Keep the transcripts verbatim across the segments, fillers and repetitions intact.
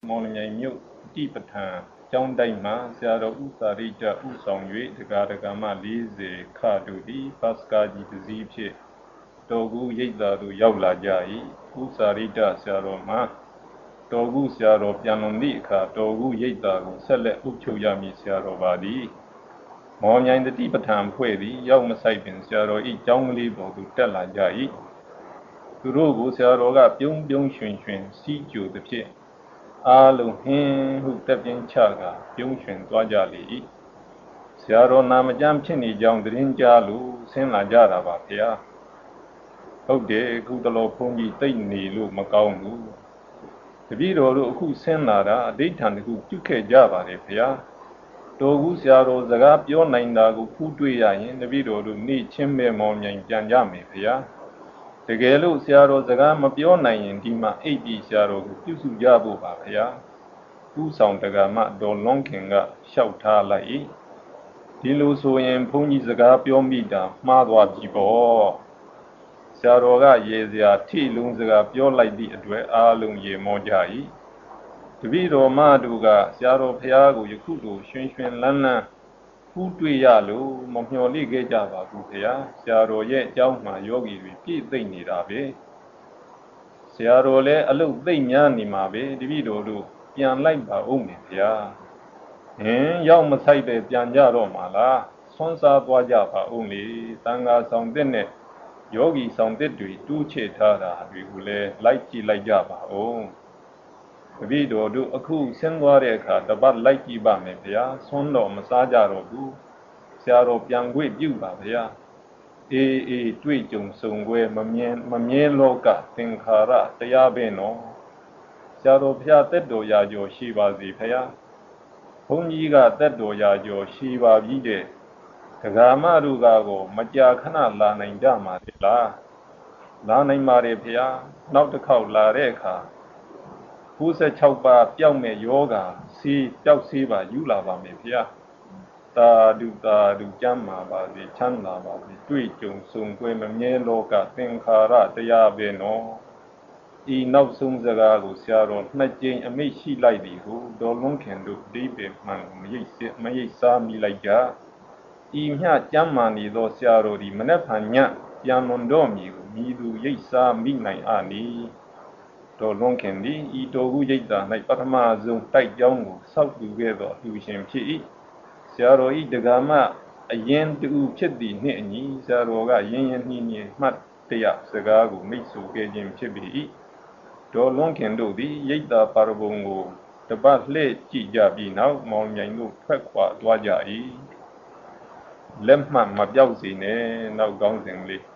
မော်လမြိုင်မြို့တိပဌာန်ကျောင်းတိုက်မှာဆရာတော်ဥစာရိတ္တဥဆောင်၍တရားဒဂမလေးဆယ်ခတို့သည်ဘတ်စကားကြီးတစ်စီးဖြင့်တော်ကူရိပ်သာသို့ရောက်လာကြ၏ဥစာရိတ္တဆရာတော်မှာတော်ကူဆရာတော်ပြန်လွန်သည့်အခါတော်ကူရိပ်သာကိုဆက်လက်အုပ်ချုပ်ရမည်ဆရာတော်ပါသည်မော်မြိုင်တိပဌာန်ဖွဲ့သည်ရောက်မဆိုင်ပင်ဆရာတော်၏ကျောင်းကလေးပေါ်သို့တက်လာကြ၏သူတို့ကိုဆရာတော်ကပြုံးပြုံးရွှင်ရွှင်စီးကြိုသည်ဖြင့်အားလုံးဟင်းဟုတက်ပြင်းချကပြုံးရွှင်သွားကြလေ၏ဆရာတော်နာမကျမ်းဖြစ်နေကြောင်းသတင်းကြားလို့ဆင်းလာကြတာပါဗျာဟုတ်တယ်အခုတလောဘုန်းကြီးတိတ်နေလို့မကောင်းဘူးတပည့်တော်တို့အခုဆင်းလာတာအဋ္ဌာန်တခုပြုခဲ့ကြပါတယ်ဗျာတော်ကူဆရာတော်စကားပြောနိုင်တာကိုဖူးတွေ့ရရင်တပည့်တော်တို့နေချင်းမဲမောင်မြိုင်ပြန်ကြမယ်ဗျာတကယ်လို့ဆရာတော်စကားမပြောနိုင်ရင်ဒီမှာအိပ်ပြီးဆရာတော်ကိုပြုစုကြဖို့ပါဗျာဥဆောင်တက္ကမတော်လွန်ခင်ကလျှောက်ထားလိုက်ဒီလိုဆိုရင်ဘုန်းကြီးစကားပြောမိတာမှားသွားပြီပေါ့ဆရာတော်ကရေစရာထိလုံးစကားပြောလိုက်သည့်အတွက်အားလုံးရေမောကြ၏တပည့်တော်မတို့ကဆရာတော်ဖရာကိုယခုလိုရွှင်ရွှင်လန်းလန်းဖူးတွေ့ရလို့မမျှော်လင့်ခဲ့ကြပါဘူးဖရာဆရာတော်ရဲ့အကြောင်းမှယောဂီတွေပြည့်သိမ့်နေတာပဲဆရာတော်လည်းအလုတ်သိမ့်များနေမှာပဲတပည့်တော်တို့ပြန်လိုက်ပါဦးမယ်ဗျာဟင်ရောက်မဆိုင်ပဲပြန်ကြတော့မှာလားဆွမ်းစားသွားကြပါဦးလေတန်ဃာဆောင်တဲ့နဲ့ယောဂီဆောင်တဲ့တွေတူးချေထားတာတွေကိုလည်းလိုက်ကြည့်လိုက်ကြပါဦးတပည့်တော်တို့အခုဆင်းသွားတဲ့အခါတပတ်လိုက်ကြည့်ပါမယ်ဗျာဆွမ်းတော်မစားကြတော့ဘူးဆရာတော်ပြန်ခွင့်ပြုပါဗျာအေးအေးတွေ့ကြုံဆုံခွဲမမြင်မမြင်လောကသင်္ခါရတရားပဲနော်ဆရာတော်ဖျားတက်တော်ရာကျော်ရှိပါစေဖျားဘုန်းကြီးကတက်တော်ရာကျော်ရှိပါပြီတဲ့ဒဂါမတို့ကတော့မကြာခဏလာနိုင်ကြမှာလေလားလာနိုင်ပါတယ်ဖျားနောက်တစ်ခေါက်လာတဲ့အခါ၉၆ပါးပျောက်မဲ့ယောဂါစီးပျောက်စီးပါယူလာပါမယ်ဖျားတာဒုတာဒုကျမ်းမှာပါစေချမ်းသာပါစေတွေ့ကြုံဆုံကွဲမမြဲလောကသင်္ခါရတရားပဲနော်ဤနောက်ဆုံးစကားကိုဆရာတော်နှစ်ကြိမ်အမိတ်ရှိလိုက်သည်ဟုဒေါ်လွန်ခင်တို့ဒီပေမှန်မရိပ်စစ်မရိပ်စားမိလိုက်ကြဤမျှကျမ်းမာနေသောဆရာတော်ဒီမနေ့ဖန်ညပြန်လွန်တော်မူကိုမိသူရိပ်စားမိနိုင်အာနီဒေါ်လွန်ခင်သည်ဤတော်ဟုရိပ်သာ၌ပထမဆုံးတိုက်ကြောင်းကိုစောက်တူခဲ့သောအလူရှင်ဖြစ်၏ဆရာတော်ဤဒဂမအရင်တူဖြစ်သည်နှင့်အညီဆရာတော်ကရင်းရင်းနှီးနှီးမှတ်တရစကားကိုမိတ်ဆွေခဲ့ခြင်းဖြစ်ပေ၏ဒေါ်လွန်ခင်တို့သည်ရိပ်သာပါရဘုံကိုတပတ်လှည့်ကြည့်ကြပြီးနောက်မောင်မြိုင်တို့ထွက်ခွာသွားကြ၏လက်မှတ်မပြောက်စေနဲ့နောက်ကောင်းစဉ်လေး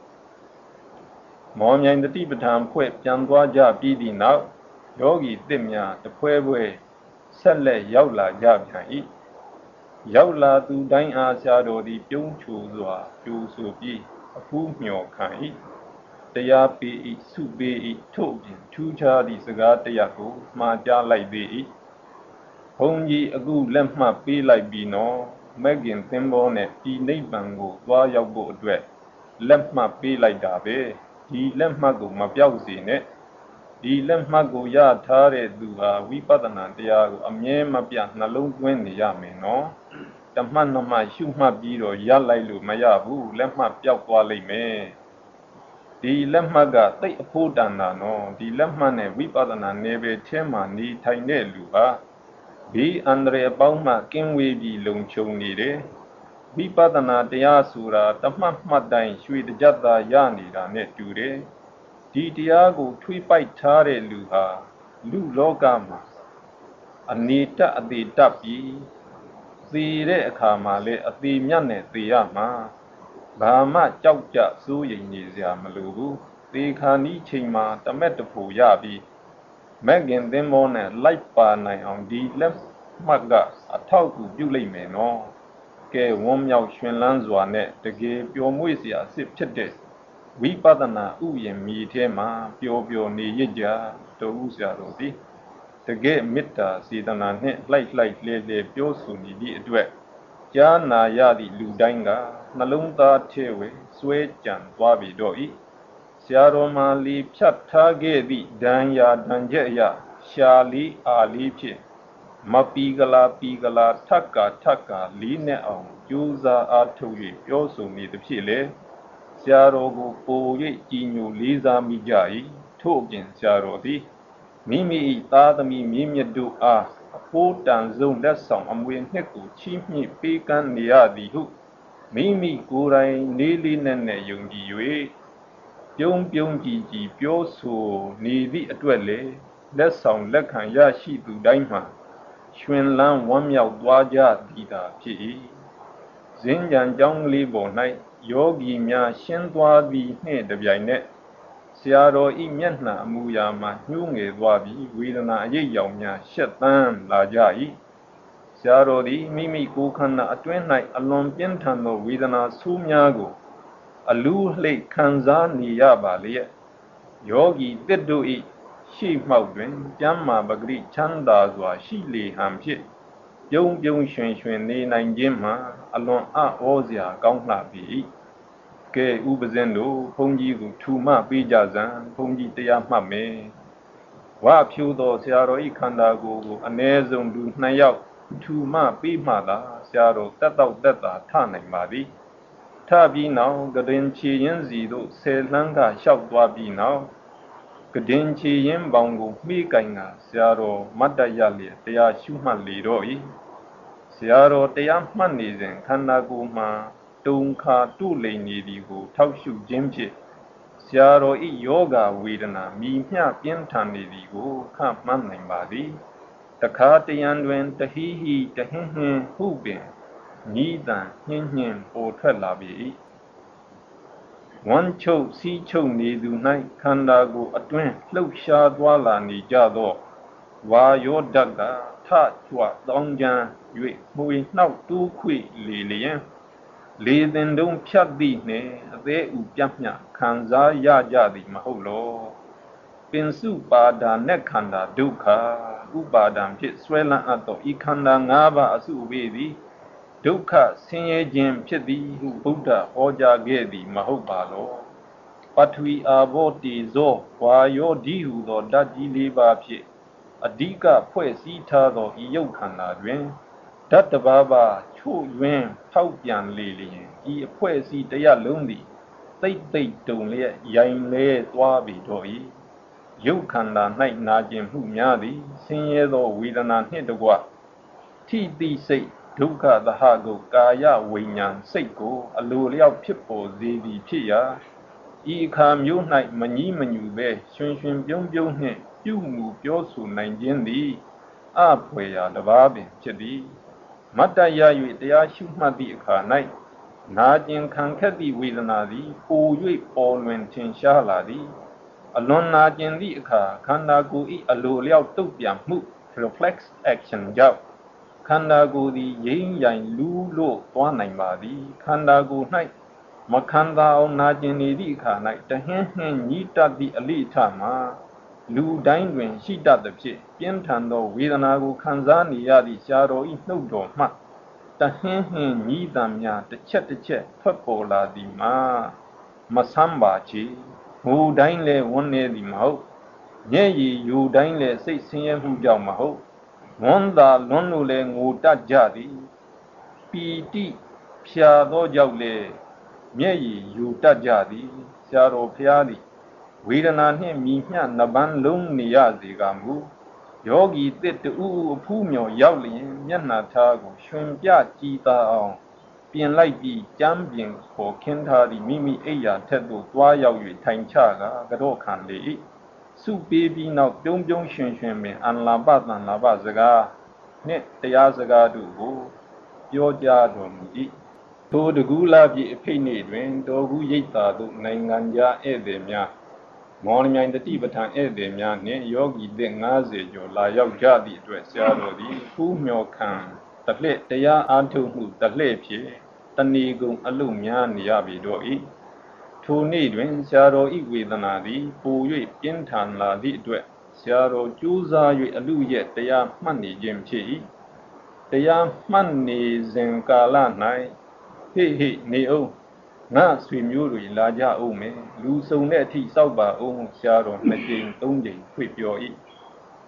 မောင်မြိုင်တတိပဌာန်ဖွဲ့ပြန်သွားကြပြီးသည့်နောက်ယောဂီသစ်များတဖွဲဖွဲဆက်လက်ရောက်လာကြပြန်၏ရောက်လာသူတိုင်းအားဆရာတော်သည်ပြုံးချိုစွာကျူဆိုပြီးအဖူးမျှော်ခံ၏တရားပေ၏စုပေ၏ထို့ပြင်ထူးခြားသည့်စကားတရားကိုမှားကြားလိုက်ပေ၏ဘုန်းကြီးအခုလက်မှတ်ပေးလိုက်ပြီးနော်မဂ်ကင်သင်္ဘောနဲ့ဒီနိဗ္ဗာန်ကိုသွားရောက်ဖို့အတွက်လက်မှတ်ပေးလိုက်တာပဲဒီလက်မှတ်ကိုမပြောက်စေနဲ့ဒီလက်မှတ်ကိုရထားတဲ့သူဟာဝိပဿနာတရားကိုအမြဲမပြတ်နှလုံးသွင်းနေရမယ်နော်တမှတ်နှစ်မှတ်ရှုမှတ်ပြီးတော့ရလိုက်လို့မရဘူးလက်မှတ်ပျောက်သွားလိမ့်မယ်ဒီလက်မှတ်ကတိတ်အဖို့တန်တာနော်ဒီလက်မှတ်နဲ့ဝိပဿနာနယ်ပယ်ထဲမှာနေထိုင်တဲ့လူဟာဒီအန္တရာယ်အပေါင်းမှကင်းဝေးပြီးလုံခြုံနေတယ်ဝိပဿနာတရားဆိုတာတမှတ်မှတ်တိုင်းရွှေတကြတာရနေတာနဲ့တူတယ်ဒီတရားကိုထွေးပိုက်ထားတဲ့လူဟာလူလောကမှာအနေတအသေးတတ်ပြီးသေတဲ့အခါမှာလည်းအသေးမြတ်နဲ့သေရမှာဘာမှကြောက်ကြစိုးရိမ်နေစရာမလိုဘူးသေခါနီးချိန်မှာတမက်တဖို့ရပြီးမဂ်ကင်သင်္ဘောနဲ့လိုက်ပါနိုင်အောင်ဒီလက်မှတ်ကအထောက်အကူပြုလိုက်မယ်နော်ကဲဝမ်းမြောက်ရှင်လန်းစွာနဲ့တကယ်ပျော်မွေ့စရာအစ်ဖြစ်တဲ့ဝိပဿနာဥယျာဉ်မြေထဲမှာပျော်ပျော်နေရကြတော်ဦးဆရာတော်သည်တကယ်မေတ္တာစေတနာနှင့်လှိုက်လှိုက်လဲလဲပြောဆိုနေသည့်အတွက်ကြားနာရသည့်လူတိုင်းကနှလုံးသားထဲဝဲစွဲကြံသွားပြီတော့၏ဆရာတော်မှလီဖြတ်ထားခဲ့သည့်ဒဏ်ရာဒဏ်ချက်အရရှရှာလေးအာလေးဖြင့်မပီကလာပီကလာထက်ကာထက်ကာလေးနဲ့အောင်ကြိုးစားအားထုတ်၍ပြောဆိုနေသည်ဖြစ်လေဆရာတော်ကိုပို၍ကြည်ညိုလေးစားမိကြ၏ထို့အပြင်ဆရာတော်သည်မိမိ၏သားသမီးမြင့်မြတ်တို့အားအဖိုးတန်ဆုံးလက်ဆောင်အမွေနှစ်ကိုချီးမြှင့်ပေးကမ်းနေရသည်ဟုမိမိကိုယ်တိုင်လေးလေးနက်နက်ယုံကြည်၍ပြုံးပြုံးကြည်ကြည်ပြောဆိုနေသည့်အတွက်လေလက်ဆောင်လက်ခံရရှိသူတိုင်းမှာရှင်လန်းဝမ်းမြောက်သွားကြသည်သာဖြစ်၏ဇင်းကြံကြောင်းလေးပေါ်၌ယောဂီများရှင်းသွားသည်နှင့်တပြိုင်နက်ဆရာတော်ဤမျက်နှာအမူအရာမှာညှိုးငယ်သွားပြီးဝေဒနာအရေးရောင်များရှက်သန်းလာကြ၏ဆရာတော်သည်မိမိကိုယ်ခန္ဓာအတွင်း၌အလွန်ပြင်းထန်သောဝေဒနာဆိုးများကိုအလူးလှိတ်ခံစားနေရပါလျက်ယောဂီတစ်တို့၏ရှိမှောက်တွင်ကျမ်းမာပဂရိချမ်းသာစွာရှိလေဟန်ဖြင့်ပြုံးပြုံးရွှင်ရွှင်နေနိုင်ခြင်းမှာအလွန်အံ့ဩစရာကောင်းလှပေ၏ကဲဥပဇင်းတို့ဘုန်းကြီးကိုထူမှပေးကြစမ်းဘုန်းကြီးတရားမှတ်မယ်ဝါဖြူသောဆရာတော်ဤခန္ဓာကိုယ်ကိုအ ਨੇ ဆုံးသူနှစ်ယောက်ထူမှပေးမှသာဆရာတော်တက်တော့တက်တာထနိုင်ပါသည်ထပြီးနောက်ကတင်ချီရင်စီတို့ဆယ်လှမ်းကလျှောက်သွားပြီးနောက်ကတင်ချီရင်ပေါင်ကိုမှီးကင်ကဆရာတော်မတ်တရလျက်တရားရှုမှတ်လေတော့၏ဆရာတော်တရားမှတ်နေစဉ်ခန္ဓာကိုယ်မှာတုံခါတုလိန်နေသည်ကိုထောက်ရှုခြင်းဖြင့်ဆရာတော်ဤယောဂဝေဒနာမိမျှပြင်းထန်နေသည်ကိုခန့်မှန်းနိုင်ပါသည်တခါတရံတွင်တဟိဟိတဟင်းဟင်းဟုပင်ညီးတန်ညှင်းညှင်းပေါ်ထွက်လာပြီဝမ်းချုပ်စီးချုပ်နေသူ၌ခန္ဓာကိုယ်အတွင်းလှုပ်ရှားသွားလာနေကြသောဝါယောဓာတ်ကထကြွတောင်းကြံ၍မှုေနှောက်တိုးခွေလေလျင်လေသင်တုံးဖြတ်သည့်နှင့်အသေးဥပြတ်မြခံစားရကြသည်မဟုတ်လောပင်စုပါဒာနဲ့ခန္ဓာဒုက္ခဥပါဒံဖြင့်ဆွဲလန်းအပ်သောဤခန္ဓာ၅ပါးအစုအဝေးသည်ဒုက္ခဆင်းရဲခြင်းဖြစ်သည်ဟုဘုရားဟောကြားခဲ့သည်မဟုတ်ပါလောပထဝီအာဘောတေဇောဝါယောဒီဟုသောဓာတ်ကြီးလေးပါးဖြင့်အဓိကဖွဲ့စည်းထားသောဤယုတ်ခန္ဓာတွင်ဓာတ်တစ်ပါးပါချို့ယွင်းထောက်ပြန်လေလျင်ဤအဖွဲ့အစည်းတရားလုံးသည်တိတ်တိတ်တုံလျက်ရိုင်လဲသွားပြီတော့၏ယုတ်ခန္ဓာ၌နာကျင်မှုများသည်ဆင်းရဲသောဝေဒနာနှင့်တကွထိတိစိတ်ဒုက္ခသဟကိုကာယဝိညာဉ်စိတ်ကိုအလိုလျောက်ဖြစ်ပေါ်စေသည်ဖြစ်ရာဤအခါမျိုး၌မငြီးမညူပဲရွှင်ရွှင်ပြုံးပြုံးနှင့်ပြုမှုပြောဆိုနိုင်ခြင်းသည်အဖွယ်ရာတစ်ပါးပင်ဖြစ်သည်မတ္တရ၍တရားရှုမှတ်သည့်အခါ၌နာကျင်ခံခက်သည့်ဝေဒနာသည်ပို၍ပေါ်လွင်ထင်ရှားလာသည်အလွန်နာကျင်သည့်အခါခန္ဓာကိုယ်၏အလိုလျောက်တုတ်ပြန်မှု reflex action ကြောင့်ခန္ဓာကိုယ်သည်ရိမ့်ရိုင်လူးလို့သွားနိုင်ပါသည်ခန္ဓာကိုယ်၌မခန္ဓာအောင်နာကျင်နေသည့်အခါ၌တဟင်းဟင်းညှိတတ်သည့်အလိအထမှာလူတိုင်းတွင်ရှိတတ်သဖြင့်ပြင်းထန်သောဝေဒနာကိုခံစားနေရသည့်ရှားတော်၏နှုတ်တော်မှတဟင်းဟင်းညှိတံများတစ်ချက်တစ်ချက်ထွက်ပေါ်လာသည်မှာမဆမ်းပါချေငိုတိုင်းလဲဝန်းနေသည်မဟုတ်ညဲ့ရည်ယူတိုင်းလဲစိတ်ဆင်းရဲမှုကြောင့်မဟုတ်ဝန်းသာလွန်းလို့လဲငိုတတ်ကြသည်ပီတိဖြာသောကြောင့်လဲမျက်ရည်ယူတတ်ကြသည်ဆရာတော်ဖျားသည်ဝေဒနာနှင့်မိမျှနှစ်ပန်းလုံးနေရစေကမူယောဂီတစ်တူအဖူးမြော်ရောက်လျင်မျက်နှာထားကိုရွှင်ပြကြည်သာအောင်ပြင်လိုက်ပြီးကြမ်းပြင်ခေါ်ခင်းထားသည့်မိမိအိယာထက်သို့သွားရောက်၍ထိုင်ချကာကတော့ခံလေ၏စုပေးပြီးနောက်ပြုံးပြုံးရွှင်ရွှင်ပင်အန္လာပတန်လာပစကားနှင့်တရားစကားတို့ကိုပြောကြားတော်မူ၏ထိုတကူလာပြည့်အဖိတ်နေ့တွင်တော်ကူရိပ်သာသို့နိုင်ငံခြားဧည့်သည်များမော်လမြိုင်တတိပဋ္ဌာန်ဧည့်သည်များနှင့်ယောဂီသစ်၅၀ကျော်လာရောက်ကြသည့်အတွက်ဆရာတော်သည်ဖူးမြော်ခံတလှည့်တရားအားထုတ်မှုတလှည့်ဖြင့်တဏီကုံအလုများနေရပြီတော့၏ထိုနေ့တွင်ဆရာတော်ဤဝေဒနာသည်ပို၍ပြင်းထန်လာသည့်အတွက်ဆရာတော်ကြိုးစား၍အလုရဲ့တရားမှတ်နေခြင်းဖြစ်၏တရားမှတ်နေစဉ်ကာလ၌ဟေ့ဟေ့နေအောင်ငါဆွေမျိုးတွေလာကြအောင်မယ်လူစုံတဲ့အထိစောက်ပါအောင်ဆရာတော်နှစ်ကြိမ်သုံးကြိမ်ဖွင့်ပြော၏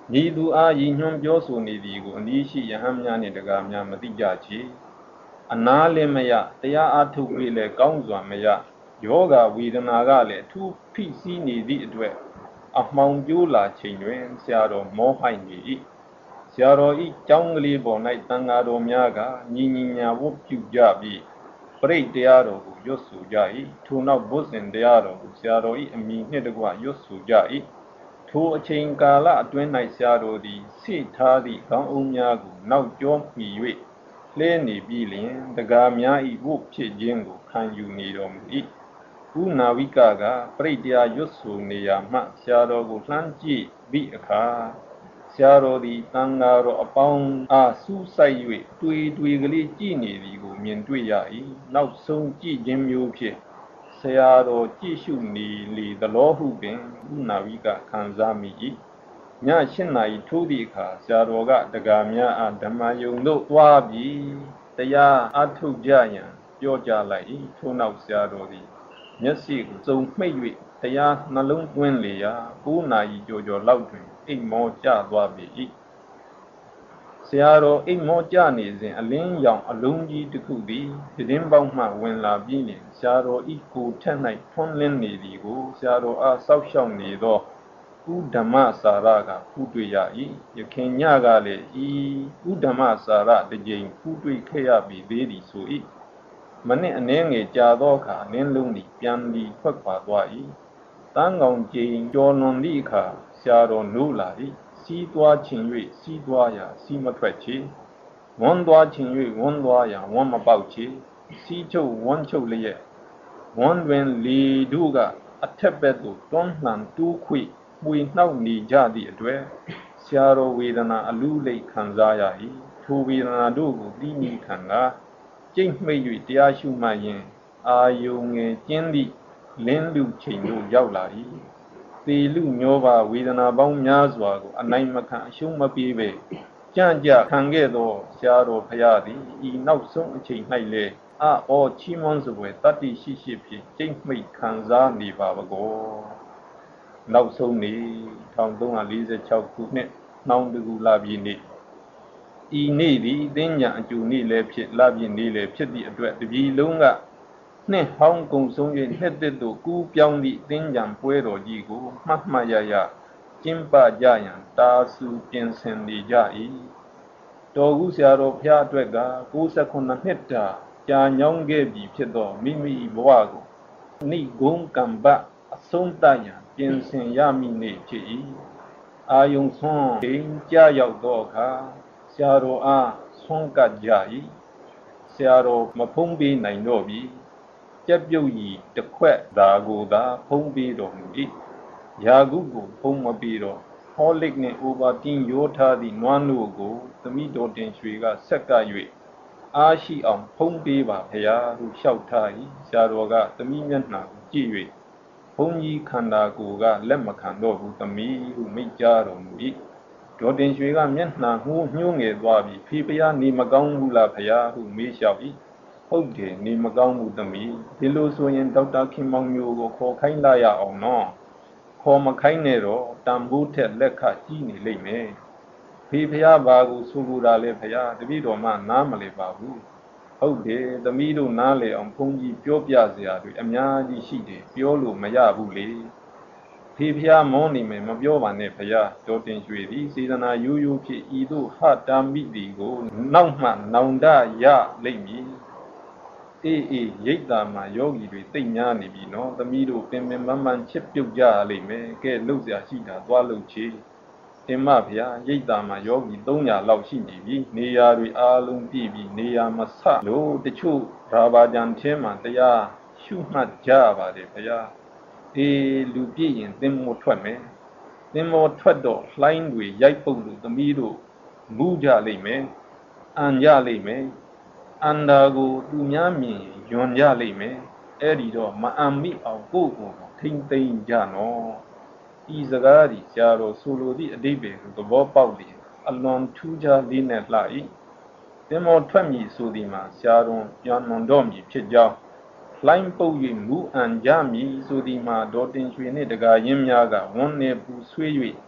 ညီသူအားရည်ညွှန်းပြောဆိုနေသည်ကိုအနည်းရှိယဟန်များနှင့်တကားများမသိကြချေအနာလည်းမရတရားအားထုတ်ပြီးလည်းကောင်းစွာမရယောဂဝေဒနာကလည်းအထူးဖိစီးနေသည့်အတွက်အမှောင်ကျိုးလာချိန်တွင်ဆရာတော်မောဟိုက်နေ၏ဆရာတော်ဤကျောင်းကလေးပေါ်၌တန်ဃာတော်များကညီညီညာဝတ်ပြုကြပြီးပရိတ်တရားတော်ကိုရွတ်ဆိုကြ၏ထိုနောက်ဘုဇင်တရားတော်ကိုဆရာတော်ဤအမိနှင့်တကွရွတ်ဆိုကြ၏ထိုအချိန်ကာလအတွင်း၌ဆရာတော်သည်ဆိထားသည့်ခေါင်းအုံးများကိုနောက်ကျောမှီ၍လဲနေပြီးလျင်တကားများဤဝတ်ဖြစ်ခြင်းကိုခံယူနေတော်မူ၏ဥနာဝိကကပရိတ်တရားရွတ်ဆိုနေရာမှဆရာတော်ကိုလှမ်းကြည့်ပြီးအခါဆရာတော်သည်တန်ဃာတော်အပေါင်းအားစူးစိုက်၍တွေ့တွေ့ကလေးကြည့်နေသည်ကိုမြင်တွေ့ရ၏နောက်ဆုံးကြည့်ခြင်းမျိုးဖြင့်ဆရာတော်ကြည့်ရှုနေလေသလောဟုပင်ဥနာဝိကခံစားမိ၏ည၈နာရီထိုးသည့်အခါဆရာတော်ကတကားများအားဓမ္မယုံသို့သွားပြီးတရားအထုတ်ကြရန်ပြောကြားလိုက်၏ထို့နောက်ဆရာတော်သည်မျက်စိကိုစုံမှိတ်၍တရားနှလုံးသွင်းလေရာ၉နာရီကျော်ကျော်လောက်တွင်အိမ်မောကျသွားပေ၏ဆရာတော်အိမ်မောကျနေစဉ်အလင်းရောင်အလုံးကြီးတစ်ခုသည်ပြတင်းပေါက်မှဝင်လာပြီးလျှင်ဆရာတော်ဤကိုထက်၌ထွန်းလင်းနေသည်ကိုဆရာတော်အားစောက်ရှောက်နေသောဥဓမ္မစာရကဖူးတွေ့ရ၏ယခင်ညကလည်းဤဥဓမ္မစာရတစ်ကြိမ်ဖူးတွေ့ခဲ့ရပြီသေးသည်ဆို၏မနစ်အနှဲငယ်ကြာသောအခါလင်းလုံးသည်ပြန်ပြီးထွက်ခွာသွား၏တန်းကောင်ကျိန်ကျော်လွန်သည့်အခါဆရာတော်နိုးလာ၏စီးသွားချင်၍စီးသွားရာစီးမထွက်ချေဝန်းသွားချင်၍ဝန်းသွားရာဝန်းမပေါက်ချေစီးချုပ်ဝန်းချုပ်လျက်ဝန်းတွင်လေတို့ကအထက်ဘက်သို့တွန်းလှန်တူးခွေပွေနှောက်နေကြသည့်အတွက်ဆရာတော်ဝေဒနာအလူလိတ်ခံစားရ၏ထိုဝေဒနာတို့ကိုသိမိခံကကျိတ်မိတ်၍တရားရှုမှတ်ရင်အာယုံငယ်ကျင်းသည့်လင်းလူချိန်သို့ရောက်လာ၏သေလူမျောပါဝေဒနာပေါင်းများစွာကိုအနိုင်မခံအရှုံးမပေးပဲကြံ့ကြခံခဲ့သောဆရာတော်ဖရာသည်ဤနောက်ဆုံးအချိန်၌လေအောချီးမွမ်းစွာတတ္တိရှိရှိဖြင့်ကျိတ်မိတ်ခံစားနေပါဘကောနောက်ဆုံးနေ့၁၃၄၆ခုနှစ်နှောင်းတကူလာပြီနေ့ဤနေ့သည်အသိဉာဏ်အကျိုးနေ့လည်းဖြစ်လာပြီနေ့လည်းဖြစ်သည့်အတွက်တပြည်လုံးကနှစ်ဟောင်းကုံဆုံး၍နှစ်သက်သို့ကူးပြောင်းသည့်အသိဉာဏ်ပွဲတော်ကြီးကိုမှတ်မှတ်ရရကျင်းပကြရန်တာဆူပြင်ဆင်နေကြ၏တော်ကူဆရာတော်ဖျားအတွက်က၉၉နှစ်တာကြာညောင်းခဲ့ပြီဖြစ်သောမိမိဘဝကိုနိဂုံးကံပအဆုံးတရန်ပြင်ဆင်ရမည်နေ့ဖြစ်၏အာယုံဆွမ်းချိန်ကြာရောက်သောအခါဆရာတော်အားဆွမ်းကပ်ကြ၏ဆရာတော်မဖုံးပေးနိုင်တော့ပြီကြက်ပြုတ်ကြီးတစ်ခွက်သာကိုသာဖုံးပေးတော်မူ၏ယာကုကိုဖုံးမပေးတော့ဟောလိကနှင့်အိုဘာတင်းရောထားသည့်နွားနို့ကိုသမီးတော်တင်ရွှေကဆက်ကပ်၍အားရှိအောင်ဖုံးပေးပါဖရာဟုလျှောက်ထား၏ဆရာတော်ကသမီးမျက်နှာကိုကြည့်၍ဘုန်းကြီးခန္ဓာကိုယ်ကလက်မခံတော့ဘူးသမီးဟုမိန့်ကြားတော်မူ၏ဒေါ်တင်ရွှေကမျက်နှာငိုးညှိုးငယ်သွားပြီးဖေဖရာနေမကောင်းဘူးလားဖရာဟုမေးလျှောက်၏ဟုတ်တယ်နေမကောင်းဘူးသမီးဒီလိုဆိုရင်ဒေါက်တာခင်မောင်မျိုးကိုခေါ်ခိုင်းလာရအောင်နော်ခေါ်မခိုင်းနဲ့တော့တန်ဖိုးထက်လက်ခကြီးနေလိမ့်မယ်ဖေဖရာဘာကိုဆိုလိုတာလဲဖရာတပည့်တော်မှနားမလည်ပါဘူးဟုတ်တယ်သမီးတို့နားလေအောင်ဘုန်းကြီးပြောပြစရာတွေအများကြီးရှိတယ်ပြောလို့မရဘူးလေဖေဖျားမောနေမယ်မပြောပါနဲ့ဖျားဒေါ်တင်ရွှေသည်စေတနာရိုးရိုးဖြင့်ဤသို့ဟတာမိသည်ကိုနောက်မှနောင်တရလိမ့်မည်အေးအေးရိတ်တာမှာယောဂီတွေသိမ့်များနေပြီနော်သမီးတို့ပင်ပင်ပန်းပန်းချစ်ပြုတ်ကြရလိမ့်မယ်ကဲလှုပ်ရှားရှိတာသွားလှုပ်ချေတင်မဖျားရိတ်တာမှာယောဂီ၃ရာလောက်ရှိနေပြီနေရာတွေအားလုံးပြည့်ပြီးနေရာမဆလို့တချို့ရာဘာကြံချင်းမှာတရားရှုမှတ်ကြပါတယ်ဖျားအေးလူပြည့်ရင်သင်္ဘောထွက်မယ်သင်္ဘောထွက်တော့လှိုင်းတွေရိုက်ပုတ်လို့သမီးတို့မူးကြလိမ့်မယ်အန်ကြလိမ့်မယ်အန္တာကိုသူများမြင်ယွန်ကြလိမ့်မယ်အဲ့ဒီတော့မအံမိအောင်ကိုယ့်ကိုယ်ထိမ့်သိမ့်ကြနော်ဤစကားဒီဆရာတော်ဆိုလိုသည့်အဓိပ္ပာယ်ကိုသဘောပေါက်ပြီးအလွန်ထူးခြားလေးနဲ့လှ၏သင်္ဘောထွက်မည်ဆိုသည်မှာဆရာတော်ပြန်လွန်တော့မည်ဖြစ်ကြောင်းလိုင်းပုတ်၍မူအံကြမည်ဆိုသည်မှာဒေါ်တင်ရွှေနှင့်တကာရင်းများကဝန်းနေပူဆွေး၍ပ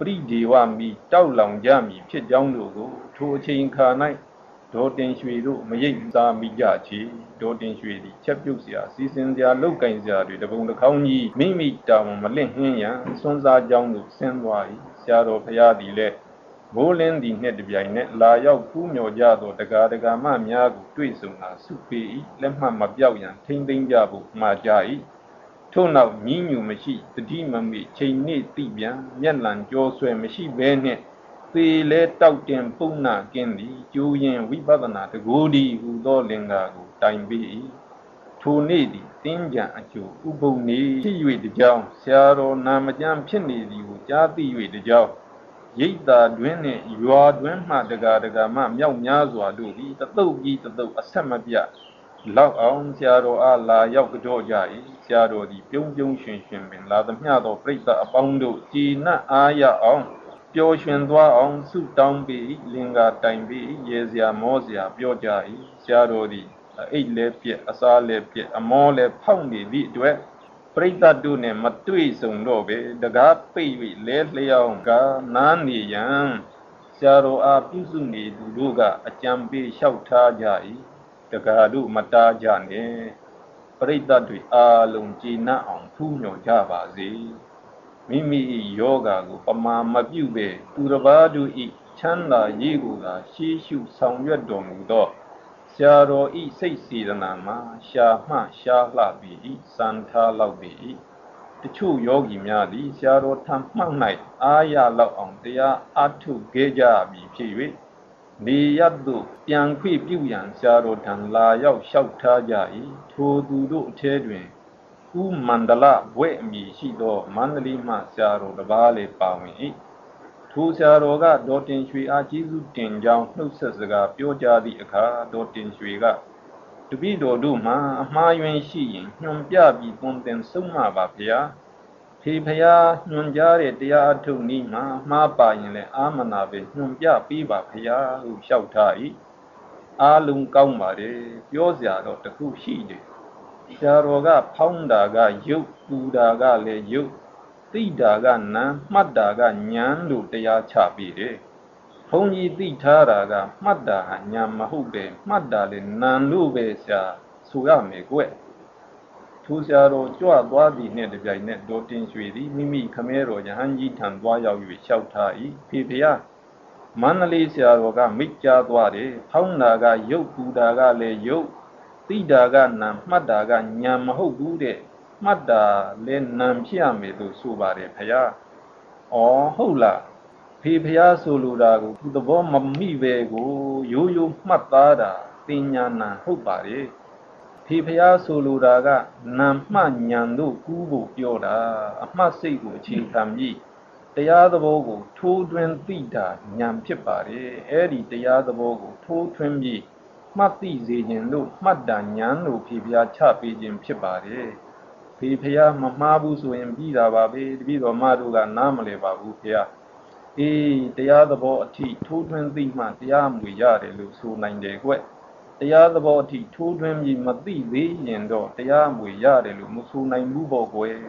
ရိဒေဝမီတောက်လောင်ကြမည်ဖြစ်ကြောင်းတို့ကိုထိုအချိန်ခါ၌ဒေါ်တင်ရွှေတို့မရိပ်စားမိကြချေဒေါ်တင်ရွှေသည်ချက်ပြုတ်စရာစီစဉ်စရာလုတ်ကင်စရာတွေတပုံတစ်ခေါင်းကြီးမိမိတောင်မလင့်နှင်းရန်စွန်းစားကြောင်းသို့ဆင်းသွား၏ဆရာတော်ဖရာသည်လည်းမိုးလင်းသည်နှင့်တပြိုင်နက်လာရောက်ဖူးမြော်ကြသောတကားတကာမများကိုတွေ့ဆုံလာစုပေ၏လက်မှတ်မပြောက်ရန်ထိမ့်သိမ်းကြဖို့မှာကြ၏ထို့နောက်ညီးညူမရှိတတိမမေချိန်နေတိပြန်မျက်လံကြောဆွဲမရှိဘဲနှင့်ပေလဲတောက်တင်ပုံနာကင်းသည်ကျိုးရင်ဝိပဿနာတကိုးဒီဟူသောလင်္ကာကိုတိုင်ပေ၏ထိုနေ့သည်တင်းကြံအကျိုးဥပုံနေဖြစ်၍တကြောင်ဆရာတော်နာမကျမ်းဖြစ်နေသည်ကိုကြားသိ၍တကြောင်ရိတ်တာတွင်နှင့်ရွာတွင်မှတကာတကာမှမြောက်များစွာတို့သည်တသုတ်ပြီးတသုတ်အဆက်မပြတ်လောက်အောင်ဆရာတော်အားလာရောက်ကြော့ကြ၏ဆရာတော်သည်ပြုံးပြုံးရွှင်ရွှင်ပင်လာသမျှသောပြိဿအပေါင်းတို့ကြည်နပ်အားရအောင်ပျော်ရွှင်သွားအောင်ဆုတောင်းပေ၏လင်္ကာတိုင်ပေ၏ရေစရာမောစရာပြောကြ၏ဆရာတော်သည်အိတ်လည်းပြက်အစားလည်းပြက်အမောလည်းဖောက်နေသည့်အတွက်ပရိသတ်တို့နှင့်မတွေ့ဆုံတော့ပဲတကားပိတ်၍လဲလျောင်းကနားနေရန်ဆရာတော်အားပြုစုနေသူတို့ကအကြံပေးလျှောက်ထားကြ၏တကားတို့မတားကြနဲ့ပရိသတ်တွေအားလုံးကြည်နပ်အောင်ဖူးမြော်ကြပါစေမိမိ၏ယောဂါကိုပမာမပြုပဲသူတစ်ပါးတို့၏ချမ်းသာရေးကိုသာရှေးရှုဆောင်ရွက်တော်မူသောဆရာတော်ဤစိတ်စေတနာမှာရှာမှရှားလှပေ၏စံထားလောက်ပေ၏တချို့ယောဂီများသည်ဆရာတော်ထံမှတ်၌အာရလောက်အောင်တရားအထုခဲ့ကြပြီဖြစ်၍နေရသို့ပြန်ခွေပြုရန်ဆရာတော်ထံလာရောက်လျှောက်ထားကြ၏ထိုသူတို့အထဲတွင်ဥမန္တလဘွဲ့အမည်ရှိသောမန္တလေးမှဆရာတော်တစ်ပါးလည်းပါဝင်၏ထိုဆရာတော်ကဒေါ်တင်ရွှေအားကျေးဇူးတင်ကြောင်းနှုတ်ဆက်စကားပြောကြားသည့်အခါဒေါ်တင်ရွှေကတပည့်တော်တို့မှာအမှားယွင်းရှိရင်ညွှန်ပြပြီးသွန်သင်ဆုံးမပါဗျာဖေဖျားညွှန်ကြားတဲ့တရားအထုတ်နည်းမှာမှားပါရင်လည်းအာမနာပဲညွှန်ပြပေးပါဗျာဟုလျှောက်ထား၏အားလုံးကောင်းပါတယ်ပြောစရာတော့တခုရှိတယ်ဆရာတော်ကဖောင်းတာကရုပ်ပူတာကလည်းရုပ်သိတာကနာမှတ်တာကဉာဏ်လို့တရားချပြီးတယ်ဘုန်းကြီးသိထားတာကမှတ်တာဟာဉာဏ်မဟုတ်ပဲမှတ်တာလည်းနာလို့ပဲဆရာဆိုရမယ်ကွထိုဆရာတော်ကြွသွားသည်နှင့်တပြိုင်နက်ဒေါ်တင်ရွှေသည်မိမိခမဲတော်ယဟန်ကြီးထံသွားရောက်၍လျှောက်ထား၏ဖေဖေယမန္တလေးဆရာတော်ကမိတ်ကြားသွားတယ်ဖောင်းတာကရုပ်ပူတာကလည်းရုပ်သိတာကနာမှတ်တာကဉာဏ်မဟုတ်ဘူးတဲ့မှတ်တာလည်းနာဖြစ်ရမယ်လို့ဆိုပါတယ်ဖယား။အော်ဟုတ်လားဖေဖယားဆိုလိုတာကိုသူသဘောမမိပဲကိုရိုးရိုးမှတ်သားတာပညာနာဟုတ်ပါတယ်။ဖေဖယားဆိုလိုတာကနာမှတ်ဉာဏ်တို့ကူးဖို့ပြောတာအမှတ်စိတ်ကိုအခြေခံပြီးတရားသဘောကိုထိုးထွင်းသိတာဉာဏ်ဖြစ်ပါတယ်။အဲ့ဒီတရားသဘောကိုထိုးထွင်းပြီးမှတ်သိစေခြင်းလို့မှတ်တာဉာဏ်လို့ဖေဖျားချပေးခြင်းဖြစ်ပါတယ်ဖေဖျားမမှားဘူးဆိုရင်ပြီးတာပါပဲတပည့်တော်မတို့ကနားမလဲပါဘူးဖေဖျားအေးတရားသဘောအထိထိုးထွင်းသိမှတရားမွေရတယ်လို့ဆိုနိုင်တယ်ကွတရားသဘောအထိထိုးထွင်းပြီးမသိသေးရင်တော့တရားမွေရတယ်လို့မဆိုနိုင်ဘူးပေါ့ကွယ်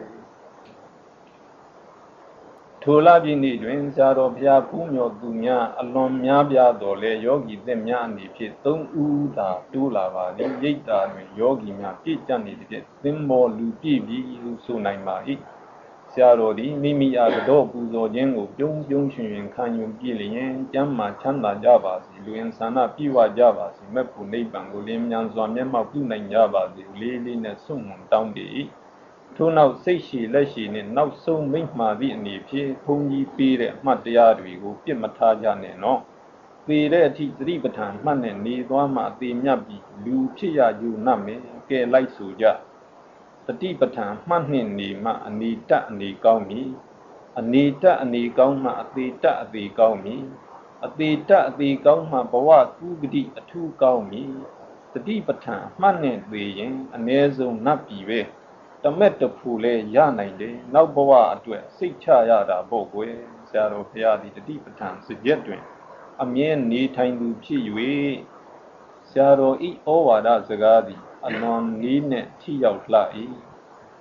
ထိုလပြည့်နေ့တွင်ဆရာတော်ဘုရားဖူးမြော်သူများအလွန်များပြားတော်လဲယောဂီသစ်များအနေဖြင့်သုံးဦးသာတိုးလာပါသည်ရိတ်တာတွင်ယောဂီများပြည့်ကျက်နေသဖြင့်သင်္ဘောလူပြည့်ပြီဟုဆိုနိုင်ပါ၏ဆရာတော်သည်မိမိအားတော်ပူဇော်ခြင်းကိုပြုံးပြုံးရွှင်ရွှင်ခံယူပြည့်လျင်ကျမ်းမာချမ်းသာကြပါစေလူရင်းဆန္ဒပြည့်ဝကြပါစေမဲ့ဖို့နိဗ္ဗာန်ကိုလင်းမြန်စွာမျက်မှောက်ပြုနိုင်ကြပါစေလေးလေးနဲ့ဆုမွန်တောင်းပေ၏ထို့နောက်စိတ်ရှည်လက်ရှည်နဲ့နောက်ဆုံးမိမှသည့်အနေဖြင့်ဘုန်းကြီးပေးတဲ့အမှတ်တရားတွေကိုပြစ်မထားကြနဲ့နော်သေတဲ့အထိသတိပဋ္ဌာန်မှတ်နဲ့နေသွားမှအသေးမြတ်ပြီးလူဖြစ်ရယူနှံ့မယ်ကဲလိုက်ဆိုကြသတိပဋ္ဌာန်မှတ်နှင့်နေမှအနေတတ်အနေကောင်းမည်အနေတတ်အနေကောင်းမှအသေးတတ်အသေးကောင်းမည်အသေးတတ်အသေးကောင်းမှဘဝကုဂတိအထူးကောင်းမည်သတိပဋ္ဌာန်မှတ်နဲ့သေးရင်အ ਨੇ ဆုံးနတ်ပြီပဲတမက်တဖူလဲရနိုင်တယ်နောက်ဘဝအတွက်စိတ်ချရတာပေါ့ကွယ်ဆရာတော်ဘုရားဒီတတိပဋ္ဌာန်စကြက်တွင်အမြဲနေထိုင်သူဖြစ်၍ဆရာတော်ဤဩဝါဒစကားသည်အလွန်လေးနဲ့ထိရောက်လှ၏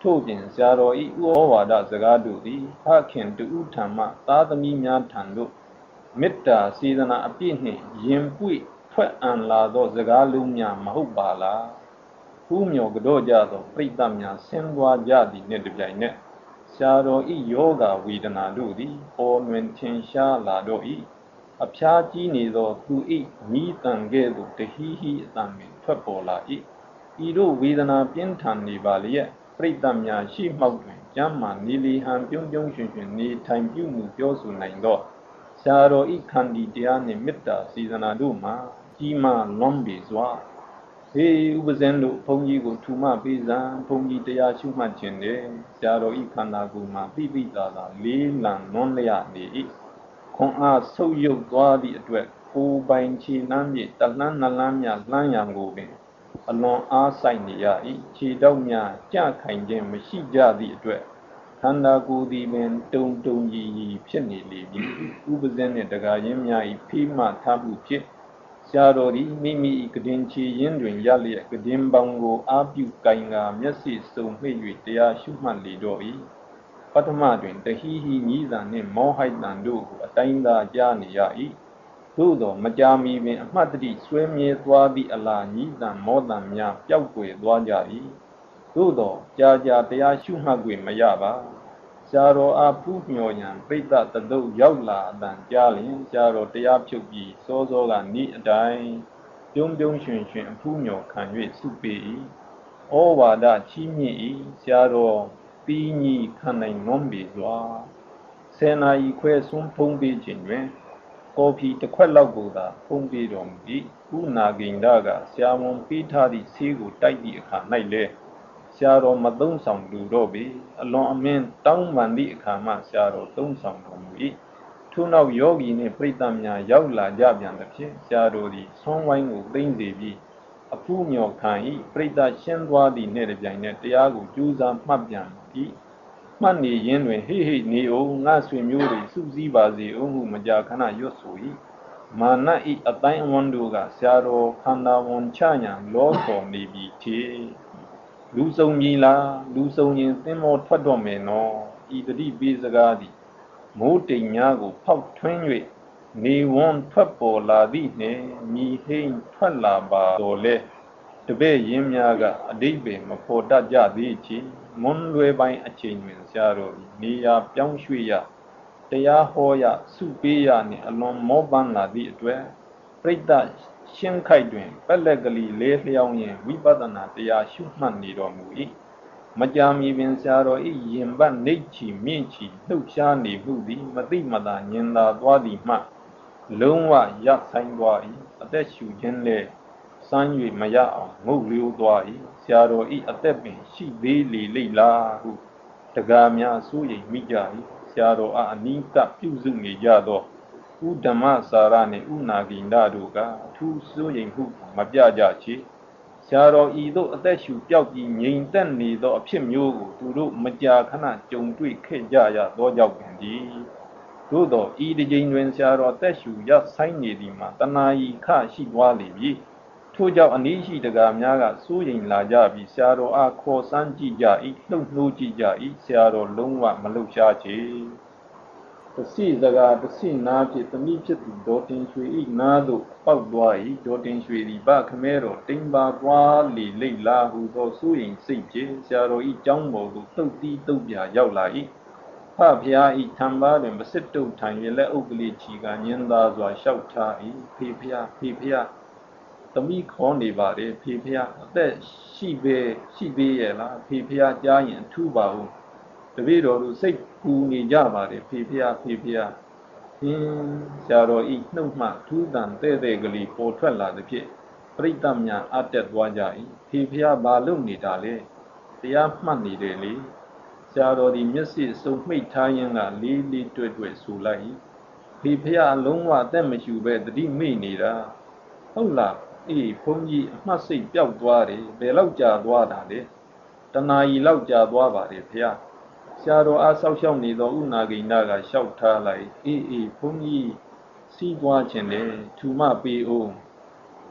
ထို့ပြင်ဆရာတော်ဤဩဝါဒစကားတို့သည်ဖခင်တူထံမှသားသမီးများထံသို့မေတ္တာစေတနာအပြည့်နှင့်ယင်ပွေထွက်အံလာသောစကားလုံးများမဟုတ်ပါလားဖူးမြော်ကြော့ကြသောပြိတ္တများဆင်းသွားကြသည်နှင့်တပြိုင်နက်ဆရာတော်ဤယောဂဝေဒနာတို့သည်ပေါ်လွင်ထင်ရှားလာတော့၏အဖျားကြီးနေသောသူဤမိတန်ကဲ့သို့တဟီဟီအတန်ပင်ထွက်ပေါ်လာ၏ဤတို့ဝေဒနာပြင်းထန်နေပါလျက်ပြိတ္တများရှိမှောက်တွင်ကျမ်းမာနေလီဟန်ပြုံးပြုံးရွှင်ရွှင်နေထိုင်ပြုမှုပြောဆိုနိုင်သောဆရာတော်ဤခန္တီတရားနှင့်မေတ္တာစေတနာတို့မှာကြီးမားလွန်ပြီစွာဟေးဥပဇင်းတို့ဘုန်းကြီးကိုထူမပေးစံဘုန်းကြီးတရားရှုမှတ်ခြင်းနဲ့ဆရာတော်ဤခန္ဓာကိုယ်မှာပိပိသာသာလေးလံလွန်လျက်နေ၏ခွန်အားဆုပ်ယုပ်သွားသည့်အတွက်ကိုယ်ပိုင်ခြေနှမ်းဖြင့်တလှမ်းနှလန်းများလှမ်းရန်ကိုပင်အလွန်အားဆိုင်နေရ၏ခြေတောက်များကြခိုင်ခြင်းမရှိကြသည့်အတွက်ခန္ဓာကိုယ်သည်ပင်တုံတုံကြီးကြီးဖြစ်နေလေပြီဥပဇင်းနှင့်တကာရင်းများ၏ဖိမှထားမှုဖြင့်ဆရာတော်သည်မိမိ၏ကဒင်ချီရင်းတွင်ရလျက်ကဒင်ပေါင်ကိုအာပြုကင်ကာမျက်စိစုံမှိတ်၍တရားရှုမှတ်လေတော့၏ပထမတွင်တဟီဟီညီးသံနှင့်မောဟိုက်တံတို့ကိုအတိုင်းသာကြားနေရ၏သို့သောမကြာမီပင်အမှတ်တရဆွဲမြဲသွားသည့်အလားညီးသံမောသံများပျောက်ကွယ်သွားကြ၏သို့သောကြာကြာတရားရှုမှတ်권မရပါဆရာတော်အားဖူးမြော်ရန်ပိဋကတတုတ်ရောက်လာအတန်ကြားလျင်ဆရာတော်တရားဖြုတ်ပြီးစောစောကဤအတိုင်းပြုံးပြုံးရွှင်ရွှင်အဖူးမြော်ခံ၍စုပေ၏ဩဝါဒချီးမြှင့်၏ဆရာတော်ပြီးညီခံနိုင်လွန်ပြီစွာဆယ်နာရီခွဲဆုံးဖုံးပေးခြင်းတွင်ကော်ဖီတစ်ခွက်လောက်ကိုသာဖုံးပေးတော်မူ၏ဥနာဂိန္ဒကဆရာဝန်ပေးထားသည့်ဆေးကိုတိုက်သည့်အခါ၌လည်းဆရာတော်မသုံးဆောင်လူတော့ပေအလွန်အမင်းတောင်းပန်သည့်အခါမှဆရာတော်သုံးဆောင်တော်မူ၏ထို့နောက်ယောဂီနှင့်ပြိတ္တများရောက်လာကြပြန်သဖြင့်ဆရာတော်သည်ဆွမ်းဝိုင်းကိုသိမ့်စေပြီးအဖူးမြော်ခံ၏ပြိတ္တရှင်းသွားသည့်နှင့်တပြိုင်နက်တရားကိုကြိုးစားမှတ်ပြန်၏မှတ်နေရင်းတွင်ဟိဟိနေအောင်ငါဆွေမျိုးတွေစုစည်းပါစေအောင်ဟုမကြာခဏရွတ်ဆို၏မာန၏အတိုင်းအဝန်တို့ကဆရာတော်ခန္ဓာဝန်ချညာလောခေါ်နေပြီချေလူစုံမြည်လားလူစုံရင်သင်္ဘောထွက်တော့မယ်နော်ဤတတိပေးစကားသည်မိုးတိမ်များကိုဖောက်ထွင်း၍နေဝန်းထွက်ပေါ်လာသည့်နှင့်မြည်ဟိန်ထွက်လာပါတော်လဲတပည့်ရင်းများကအတိတ်ပင်မဖော်တတ်ကြသေးချေမွန်းလွယ်ပိုင်းအချိန်တွင်ဆရာတော်သည်နေရာပြောင်းရွှေ့ရတရားဟောရစုပေးရနှင့်အလွန်မောပန်းလာသည့်အတွက်ပြိတ္တရှင်းခိုက်တွင်ပက်လက်ကလေးလဲလျောင်းရင်ဝိပဿနာတရားရှုမှတ်နေတော်မူ၏မကြာမီပင်ဆရာတော်၏ရင်ပတ်နှိတ်ချီမြင့်ချီလှုပ်ရှားနေမှုသည်မသိမသာညင်သာသွားသည်မှလုံးဝရပ်ဆိုင်သွား၏အသက်ရှူခြင်းလည်းစမ်း၍မရအောင်ငုတ်လျိုးသွား၏ဆရာတော်၏အသက်ပင်ရှိသေးလေလိမ့်လားဟုတကားများစိုးရိမ်မိကြ၏ဆရာတော်အားအနီးကပ်ပြုစုနေကြသောဥဓမ္မစာရနှင့်ဥနာဂိန္ဒတို့ကအထူးစိုးရိမ်မှုမပြကြချေဆရာတော်ဤသို့အသက်ရှူပြောက်ပြီးငြိမ်သက်နေသောအဖြစ်မျိုးကိုသူတို့မကြာခဏကြုံတွေ့ခဲ့ကြရသောကြောင့်ပင်သည်သို့သောဤတစ်ကြိမ်တွင်ဆရာတော်အသက်ရှူရဆိုင်နေသည်မှာတဏှာဤခရှိသွားလေပြီထို့ကြောင့်အနည်းရှိတကားများကစိုးရိမ်လာကြပြီးဆရာတော်အားခေါ်စမ်းကြည့်ကြ၏လှုပ်နှိုးကြည့်ကြ၏ဆရာတော်လုံးဝမလှုပ်ရှားချေတစီစကားတစီနာဖြင့်တမိဖြစ်သူဒေါ်တင်ရွှေ၏နာသို့ပေါက်သွား၏ဒေါ်တင်ရွှေသည်ဗခမဲတော်တိမ်ပါသွားလေလိမ့်လားဟုသောစိုးရိမ်စိတ်ဖြင့်ဆရာတော်၏ကျောင်းပေါ်သို့တုတ်တီးတုတ်ပြရောက်လာ၏ဖဖျား၏ထံပါတွင်ပစစ်တုတ်ထိုင်၍လက်အုပ်ကလေးချီကညင်သာစွာလျှောက်ထား၏ဖေဖျားဖေဖျားသမီးခေါ်နေပါလေဖေဖျားအသက်ရှိပဲရှိသေးရဲ့လားဖေဖျားကြားရင်အထူးပါဦးတပည့်တော်တို့စိတ်ပူနေကြပါတယ်ဖေဖျားဖေဖျားဟင်းဆရာတော်ဤနှုတ်မှထူးတန်တဲ့တဲ့ကလေးပေါ်ထွက်လာသည်ဖြင့်ပြိတ္တများအတက်သွားကြ၏ဖေဖျားဘာလုပ်နေတာလဲတရားမှတ်နေတယ်လေဆရာတော်ဒီမျက်စိစုံမှိတ်ထားရင်းကလေးလေးတွေ့တွေ့ဆူလိုက်၏ဖေဖျားအလုံးဝအသက်မရှူပဲတတိမိနေတာဟုတ်လားအေးဘုန်းကြီးအမှတ်စိတ်ပျောက်သွားတယ်ဘယ်လောက်ကြာသွားတာလဲတနာရီလောက်ကြာသွားပါတယ်ဖေဆရာတော်အားဆောက်ရှောက်နေသောဥနာဂိန္ဒကလျှောက်ထားလိုက်အေးအေးဘုန်းကြီးစီးသွားခြင်းလေထူမပေးအောင်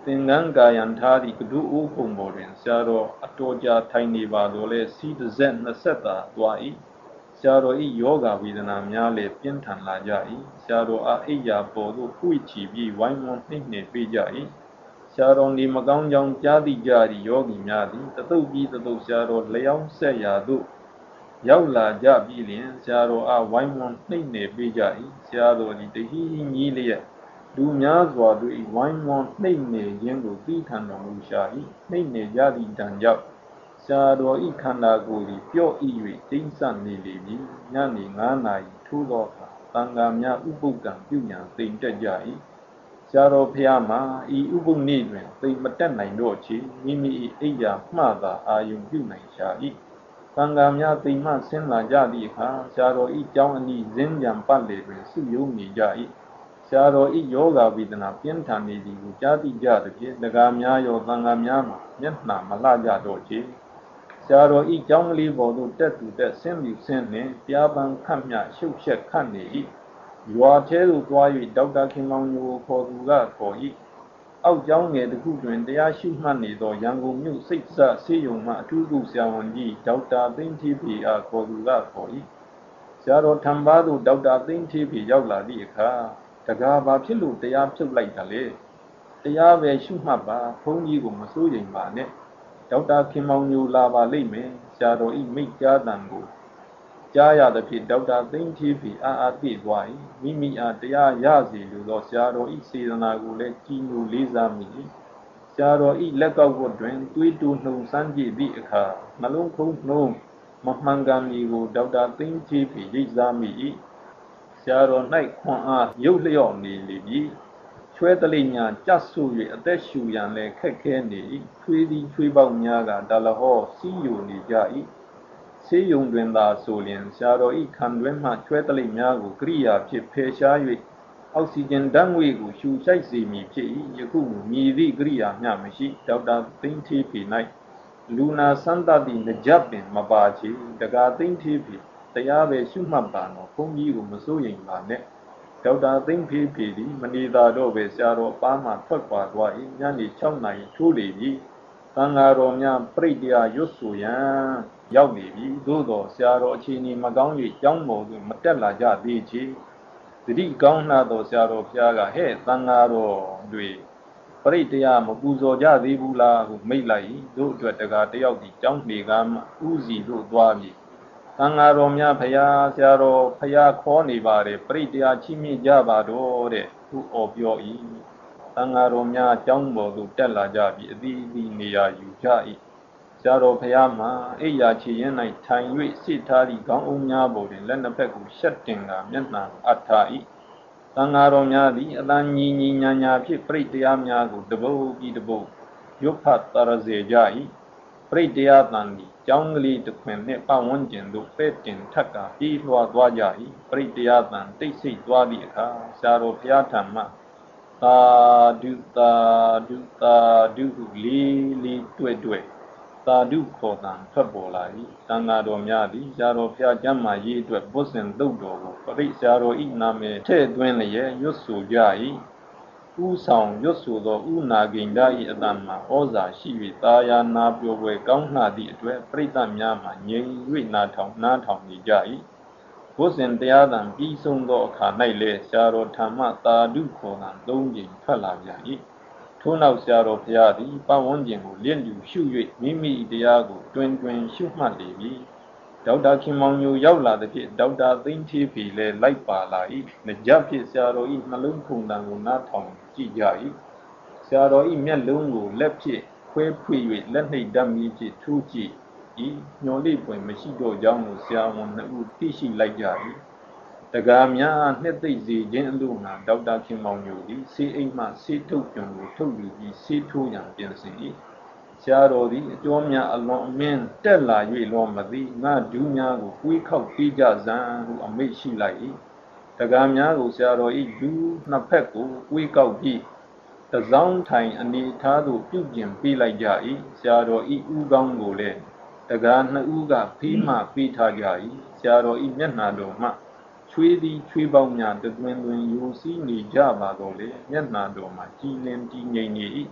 သင်္ကန်းကာယံထားသည့်ကဒုအိုးပုံပေါ်တွင်ဆရာတော်အတော်ကြာထိုင်နေပါတော့လဲစီးတစ်ဆက်နှစ်ဆက်သာသွား၏ဆရာတော်ဤယောဂဝေဒနာများလည်းပြင်းထန်လာကြ၏ဆရာတော်အားအိယာပေါ်သို့ဝှေ့ချီပြီးဝိုင်းဝန်းနှိမ့်နှင့်ပေးကြ၏ဆရာတော်နေမကောင်းကြောင်းကြားသိကြသည့်ယောဂီများသည်တသုတ်ပြီးတသုတ်ဆရာတော်လျောင်းဆက်ရာသို့ရောက်လာကြပြီးလျှင်ဆရာတော်အားဝိုင်းဝန်းနှိမ့်နှင့်ပေးကြ၏ဆရာတော်သည်တဟီးညီးလျက်လူများစွာတို့၏ဝိုင်းဝန်းနှိမ့်နေခြင်းကိုသိထန်တော်မူရှာ၏နှိမ့်နေကြသည့်တန်ကြောင့်ဆရာတော်၏ခန္ဓာကိုယ်သည်ပျော့ဤ၍တိမ့်ဆနေလေပြီညနေငါးနာရီထိုးသောအခါသံဃာများဥပုပ်ကံပြုညာသိမ့်တက်ကြ၏ဆရာတော်ဖျားမှာဤဥပုပ်နေ့တွင်သိမ့်မတက်နိုင်တော့ချေမိမိ၏အိယာမှသာအာယုံပြုနိုင်ရှာ၏သံဃာများသိမ့်မှဆင်းလာကြသည့်အခါဆရာတော်၏ကျောင်းအနီးဇင်းကြံပတ်လေတွင်စုယုံနေကြ၏ဆရာတော်ဤယောဂဝေဒနာပြင်းထန်နေသည်ကိုကြားသိကြသည်ဖြင့်တကားများရောသံဃာများမှာမျက်နှာမလှကြတော့ချေဆရာတော်ဤကျောင်းကလေးပေါ်သို့တက်သူတက်ဆင်းပြီးဆင်းနှင့်ပြားပန်းခတ်မြရှုပ်ရှက်ခတ်နေ၏ရွာထဲသို့သွား၍ဒေါက်တာခင်မောင်ညိုခေါ်သူကခေါ်၏အောက်ကျောင်းငယ်တစ်ခုတွင်တရားရှိမှတ်နေသောရန်ကုန်မြို့စိတ်ဆဆေးရုံမှအထူးကုဆရာဝန်ကြီးဒေါက်တာသိန်းထေးဖေအားခေါ်သူကခေါ်၏ဆရာတော်ထံပါသို့ဒေါက်တာသိန်းထေးဖေရောက်လာသည့်အခါတကားဘာဖြစ်လို့တရားဖြုတ်လိုက်တာလဲတရားပဲရှုမှတ်ပါဘုန်းကြီးကိုမစိုးရိမ်ပါနဲ့ဒေါက်တာခင်မောင်ညိုလာပါလိမ့်မယ်ဆရာတော်ဤမိတ်ကြားတံကိုကြားရသဖြင့်ဒေါက်တာသိန်းထေးဖေအာအာသိသွား၏မိမိအားတရားရစေလိုသောဆရာတော်ဤစေတနာကိုလည်းကြည်ညိုလေးစားမိ၏ဆရာတော်ဤလက်ကောက်ဝတ်တွင်သွေးတူနှုံစမ်းကြည့်သည့်အခါနှလုံးခုန်နှုံးမမှန်ကန်မီကိုဒေါက်တာသိန်းထေးဖေရိပ်စားမိ၏ဆရာတော်၌ခွန်အားရုပ်လျော့နေလေပြီချွဲတလိညာကြဆူ၍အသက်ရှူရန်လည်းခက်ခဲနေ၏ချွေးသည်ချွေးပေါက်များကဒါလဟောစီးယိုနေကြ၏ဆေးရုံတွင်သာဆိုလျင်ဆရာတော်ဤခံတွင်မှချွဲတလိများကိုကိရိယာဖြင့်ဖယ်ရှား၍အောက်ဆီဂျင်ဓာတ်ငွေ့ကိုရှူရှိုက်စေမည်ဖြစ်၏ယခုမြည်သည့်ကိရိယာမျှမရှိဒေါက်တာသိန်းထေးဖေ၌လူနာစမ်းသပ်သည့်နှကြပင်မပါချေတကားသိန်းထေးဖေတရားပဲရှုမှတ်ပါတော့ဘုန်းကြီးကိုမစိုးရိမ်ပါနဲ့ဒေါက်တာသိန်းဖေဖေသည်မနေသာတော့ပဲဆရာတော်ပါမှထွက်ခွာသွား၏ညနေ၆နာရီထိုးလေပြီသံဃာတော်များပြိတ္တရာရွတ်ဆိုရန်ရောက်နေပြီသို့သောဆရာတော်အခြေအနေမကောင်း၍ကျောင်းပေါ်သို့မတက်လာကြသေးချေသတိကောင်းနှသောဆရာတော်ဖျားကဟဲ့သံဃာတော်တွေပြိတ္တရာမပူဇော်ကြသေးဘူးလားဟုမိတ်လိုက်၏တို့အတွက်တကားတယောက်သည်ကျောင်းနေကမှဥစီသို့သွားပြီသံဃာတော်များဖရာဆရာတော်ဖရာခေါ်နေပါတယ်ပြိတ္တရာချီးမြှင့်ကြပါတော့တဲ့သူအော်ပြော၏သံဃာတော်များကျောင်းပေါ်သို့တက်လာကြပြီးအသီးသီးနေရာယူကြ၏ဆရာတော်ဖရာမှာအိယာချီရင်၌ထိုင်၍စိတ်ထားသည့်ခေါင်းအုံးများပေါ်တွင်လက်နှစ်ဖက်ကိုရှက်တင်ကမျက်နှာအထား၏သံဃာတော်များသည်အတန်ညီညီညာညာဖြင့်ပြိတ္တရာများကိုတပုတ်ပြီးတပုတ်ရွတ်ဖတ်တရစေကြ၏ပြိတ္တရာတန်သည်ကျောင်းကလေးတစ်ခွင်နှင့်ပတ်ဝန်းကျင်သို့ပဲ့တင်ထက်ကပြေးလွှာသွားကြ၏ပြိတ္တရာတန်တိတ်ဆိတ်သွားသည့်အခါဆရာတော်ဘုရားထံမှသာဓုသာဓုသာဓုဟုလေးလေးတွေ့တွေ့သာဓုခေါ်တံထွက်ပေါ်လာ၏သံဃာတော်များသည်ဆရာတော်ဘုရားကျမ်းမာရေးအတွက်ဘုဇင်သုတ်တော်ကိုပရိဆရာတော်ဤနာမည်ထည့်သွင်းလျက်ရွတ်ဆိုကြ၏ဥဆောင်ရွတ်ဆိုသောဥနာဂိန္ဒ၏အတန်မှာဩဇာရှိ၍တာယာနာပျော်ပွဲကောင်းလှသည့်အတွက်ပရိသတ်များမှငြိမ်၍နာထောင်နားထောင်နေကြ၏ဘုဇင်တရားသံပြီးဆုံးသောအခါ၌လည်းဆရာတော်ထံမှသာဓုခေါ်သံသုံးကြိမ်ထွက်လာပြန်၏ထို့နောက်ဆရာတော်ဘုရားသည်ပတ်ဝန်းကျင်ကိုလျက်လူရှု၍မိမိတရားကိုတွင်တွင်ရှုမှတ်လေပြီဒေါက်တာခင်မောင်ညိုရောက်လာသဖြင့်ဒေါက်တာသိန်းထေးဖေလည်းလိုက်ပါလာ၏နှကြဖြင့်ဆရာတော်၏နှလုံးခုန်တံကိုနားထောင်ကြည့်ကြ၏ဆရာတော်၏မျက်လုံးကိုလက်ဖြင့်ခွဲဖွေ၍လက်နှိပ်ဓာတ်မီဖြင့်ထိုးကြည့်၏ညှော်လိပွင့်မရှိတော့ကြောင်းကိုဆရာဝန်နှစ်ဦးသိရှိလိုက်ကြ၏တကားများနှစ်သိမ့်စေခြင်းအလို့ငါဒေါက်တာခင်မောင်ညိုသည်ဆေးအိမ်မှဆေးထုတ်ကျွန်ကိုထုတ်ယူပြီးဆေးထိုးရန်ပြင်ဆင်၏ဆရာတော်သည်အကျော်များအလွန်အမင်းတက်လာ၍လောမသည်ငါဒူးများကိုကွေးခောက်ပေးကြစမ်းဟုအမိန့်ရှိလိုက်၏တကားများကိုဆရာတော်၏ဒူးနှစ်ဖက်ကိုကွေးကောက်ပြီးတစောင်းထိုင်အနေထားသို့ပြုပြင်ပေးလိုက်ကြ၏ဆရာတော်၏ဥကောင်းကိုလည်းတကားနှစ်ဦးကဖေးမှပေးထားကြ၏ဆရာတော်၏မျက်နှာတော်မှချွေးသည်ချွေးပေါင်းများတွင်တွင်ယိုစီးနေကြပါတော့လေမျက်နှာတော်မှာကြည်လင်တည်ငြိမ်နေ၏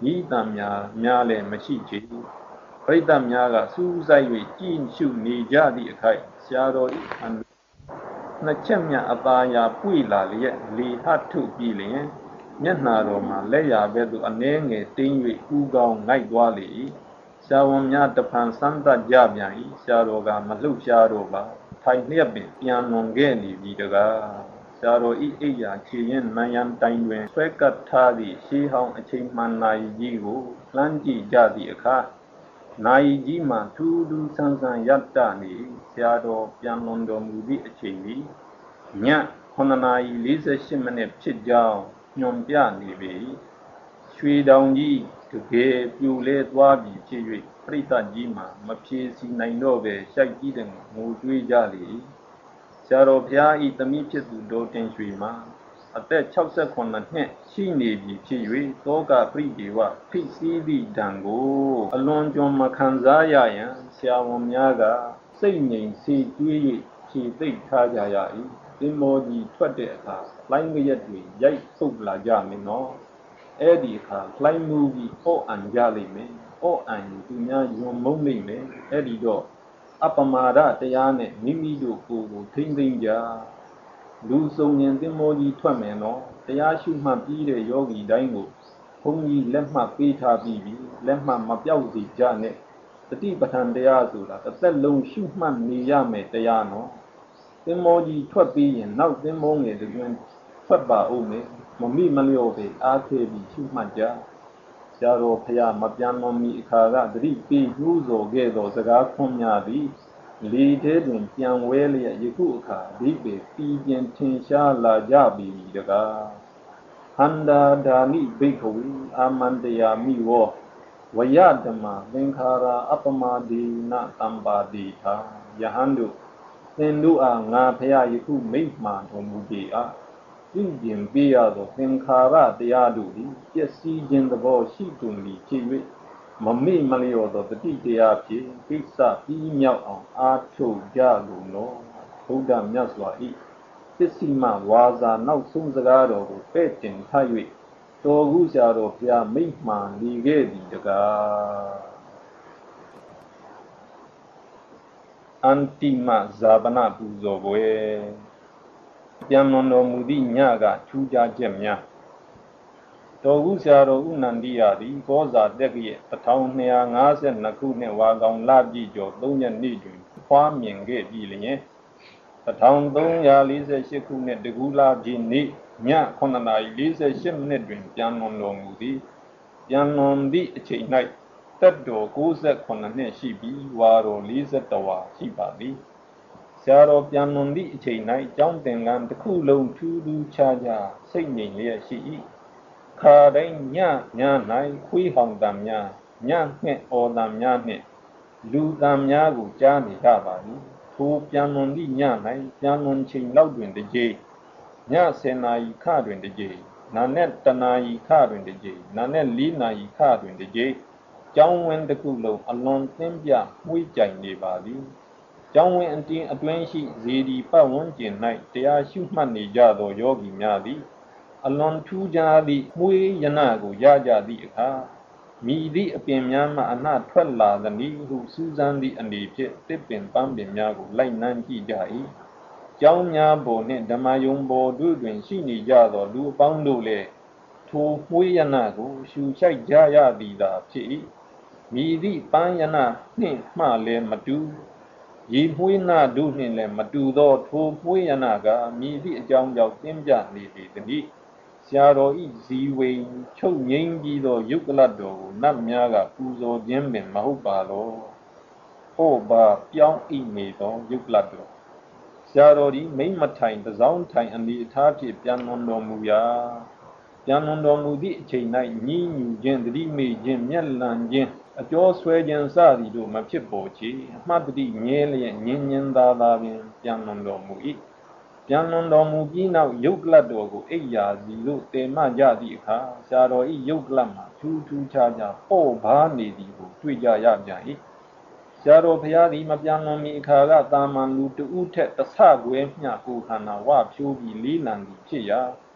ဤတံများများလည်းမရှိချေပရိသတ်များကစူးစိုက်၍ကြည်ရှုနေကြသည့်အခိုက်ဆရာတော်ဤအနှစ်ချက်မြအသာယာပွေလာလျက်လေဟထုပြီးလျင်မျက်နှာတော်မှာလက်ရဘက်သို့အနှဲငယ်တင်း၍ဥကောင်းငိုက်သွားလေ၏ဆရာဝန်များတဖန်စမ်းသပ်ကြပြန်၏ဆရာတော်ကမလှုပ်ရှားတော့ပါထိုင်လျက်ပင်ပြန်လွန်ခဲ့နေပြီတကားဆရာတော်ဤအိယာခြေရင်နံရံတိုင်တွင်ဆွဲကပ်ထားသည့်ရှေးဟောင်းအချိန်မှန်နိုင်ကြီးကိုလှမ်းကြည့်ကြသည့်အခါနိုင်ကြီးမှထူးထူးဆန်းဆန်းရပ်တနေဆရာတော်ပြန်လွန်တော်မူသည့်အချိန်သည်ညခုနှစ်နာရီလေးဆယ်ရှစ်မိနစ်ဖြစ်ကြောင်းညွှန်ပြနေပေရွှေတောင်ကြီးတကယ်ပြိုလဲသွားပြီဖြစ်၍ပရိသတ်ကြီးမှမဖြေစီနိုင်တော့ပဲရှိုက်ကြီးတဲ့ငိုကြွေးကြလေဆရာတော်ဘုရားဤသမီးဖြစ်သူဒေါ်တင်ရွှေမှာအသက်၆၉နှစ်ရှိနေပြီဖြစ်၍သောကပရိဒေဝဖိစီးသည့်တံကိုအလွန်ကြုံမခံစားရရန်ဆရာဝန်များကစိတ်ငြိမ်စေကျွေး၍ခြေသိပ်ထားကြရ၏သင်္ဘောကြီးထွက်တဲ့အခါလှိုင်းကြက်တွေရိုက်ပုတ်လာကြမည်နော်အဲ့ဒီအခါလှိုင်းမှုပြီးအော့အန်ကြလိမ့်မယ်အော့အန်သူများယွံမုန်းလိမ့်မယ်အဲ့ဒီတော့အပမာဒတရားနဲ့မိမိတို့ကိုယ်ကိုထိမ့်သိမ့်ကြလူစုံရင်သင်္ဘောကြီးထွက်မယ်နော်တရားရှုမှတ်ပြီးတဲ့ယောဂီတိုင်းကိုဘုန်းကြီးလက်မှတ်ပေးထားပြီးပြီလက်မှတ်မပြောက်စီကြနဲ့တတိပဋ္ဌာန်တရားဆိုတာတစ်သက်လုံးရှုမှတ်နေရမယ်တရားနော်သင်္ဘောကြီးထွက်ပြီးရင်နောက်သင်္ဘောငယ်တွင်ထွက်ပါဦးမယ်မမိမလျော့ပဲအားသေးပြီးရှုမှတ်ကြဆရာတော်ဖရာမပြန်တော်မီအခါကတတိပေးနှိုးဆော်ခဲ့သောစကားခွန်များသည်လေထဲတွင်ပြန်ဝဲလျက်ယခုအခါဒီပေပြည်ပြင်းထင်ရှားလာကြပြီတကားဟန္တာဓာနိဘိက္ခဝေအာမန္တယာမိဝောဝယဓမ္မသင်္ခါရအပမဒေနတံပါတိသာယဟန်တို့သင်တို့အားငါဖရာယခုမိန့်မှန်တော်မူပေအားပြုပြင်ပေးရသောသင်္ခါရတရားတို့သည်ပျက်စီးခြင်းသဘောရှိကုန်ပြီဖြစ်၍မမေ့မလျော့သောတတိတရားဖြင့်ကိစ္စပြီးမြောက်အောင်အားထုတ်ကြကုန်သောဘုရားမြတ်စွာ၏ပစ္စည်းမဝါစာနောက်ဆုံးစကားတော်ကိုပဲ့တင်ထား၍တော်ကူဆရာတော်ဘုရားမိန့်မှန်နေခဲ့သည်တကားအန္တိမဇာပနပူဇော်ပွဲပြန်လွန်တော်မူသည့်ညကထူးခြားချက်များတော်ကူဆရာတော်ဥနန္ဒီယသည်ကောဇာတက္ကရဲ့တစ်ထောင်နှစ်ရာငါးဆယ်နှစ်ခုနှစ်ဝါကောင်လပြည့်ကျော်သုံးရက်နေ့တွင်ဖွားမြင်ခဲ့ပြီလျင်တစ်ထောင်သုံးရာလေးဆယ်ရှစ်ခုနှစ်တကူလာပြည့်နေ့ညခုနှစ်နာရီလေးဆယ်ရှစ်မိနစ်တွင်ပြန်လွန်တော်မူသည်ပြန်လွန်သည့်အချိန်၌တက်တော်ကိုးဆယ်ခုနှစ်ရှိပြီးဝါတော်လေးဆယ်တစ်ဝါရှိပါသည်ဆရာတော်ပြန်လွန်သည့်အချိန်၌ကျောင်းသင်္ကန်းတစ်ခုလုံးထူးထူးခြားခြားစိတ်ငြိမ်လျက်ရှိ၏ခါတိုင်းညည၌ခွေးဟောင်တံများညငှက်အော်တံများနှင့်လူတံများကိုကြားနေကြပါသည်ထိုပြန်လွန်သည့်ည၌ပြန်လွန်ချိန်လောက်တွင်တစ်ကြိမ်ညဆယ်နာရီခတွင်တစ်ကြိမ်နာနဲ့တနာရီခတွင်တစ်ကြိမ်နာနဲ့လေးနာရီခတွင်တစ်ကြိမ်ကျောင်းဝင်းတစ်ခုလုံးအလွန်သင်းပြမှုကြိုင်နေပါသည်ကျောင်းဝင်းအတင်းအတွင်းရှိဇေဒီပတ်ဝန်းကျင်၌တရားရှုမှတ်နေကြသောယောဂီများသည်အလွန်ထူးခြားသည့်မွေးရနကိုရကြသည့်အခါမိသည့်အပင်များမှအနှထွက်လာသည်ဟုစူးစမ်းသည့်အနေဖြင့်တစ်ပင်ပန်းပင်များကိုလိုက်နှမ်းကြည့်ကြ၏ကျောင်းများပေါ်နှင့်ဓမ္မယုံပေါ်တို့တွင်ရှိနေကြသောလူအပေါင်းတို့လည်းထိုမွေးရနကိုရှူရှိုက်ကြရသည်သာဖြစ်၏မိသည့်ပန်းရနနှင့်မှလည်းမတူရေမွေးနာတို့နှင့်လည်းမတူသောထိုမွေးရနကမိသည့်အကြောင်းကြောင့်သင်ပြနေပေသည်ဆရာတော်ဤဇီဝိန်ချုပ်ငိမ့်ပြီးသောယုတ်ကလတ်တော်ကိုနတ်များကပူဇော်ခြင်းပင်မဟုတ်ပါလောဟောပါပြောင်းဤနေသောယုတ်ကလတ်တော်ဆရာတော်ဒီမိမ့်မထိုင်တစောင်းထိုင်အနေအထားဖြင့်ပြန်လွန်တော်မူရာပြန်လွန်တော်မူသည့်အချိန်၌ညှိညူခြင်းတတိမေခြင်းမျက်လန့်ခြင်းအကျော်ဆွဲခြင်းစသည်တို့မဖြစ်ပေါ်ချေအမှတ်တတိမြဲလျက်ညင်ညင်သာသာပင်ပြန်လွန်တော်မူ၏ပြန်လွန်တော်မူပြီးနောက်ယုတ်ကလတ်တော်ကိုအိပ်ရာစီလို့တေမကြသည့်အခါဆရာတော်ဤယုတ်ကလတ်မှာထူးထူးခြားခြားပေါ့ဘာနေသည်ကိုတွေ့ကြရပြန်၏ဆရာတော်ဘုရားသည်မပြန်လွန်မီအခါကတာမန်လူတဦးထက်တဆခွဲမျှကိုခန္ဓာဝဖြိုးပြီးလေးလံသည်ဖြစ်ရာဆ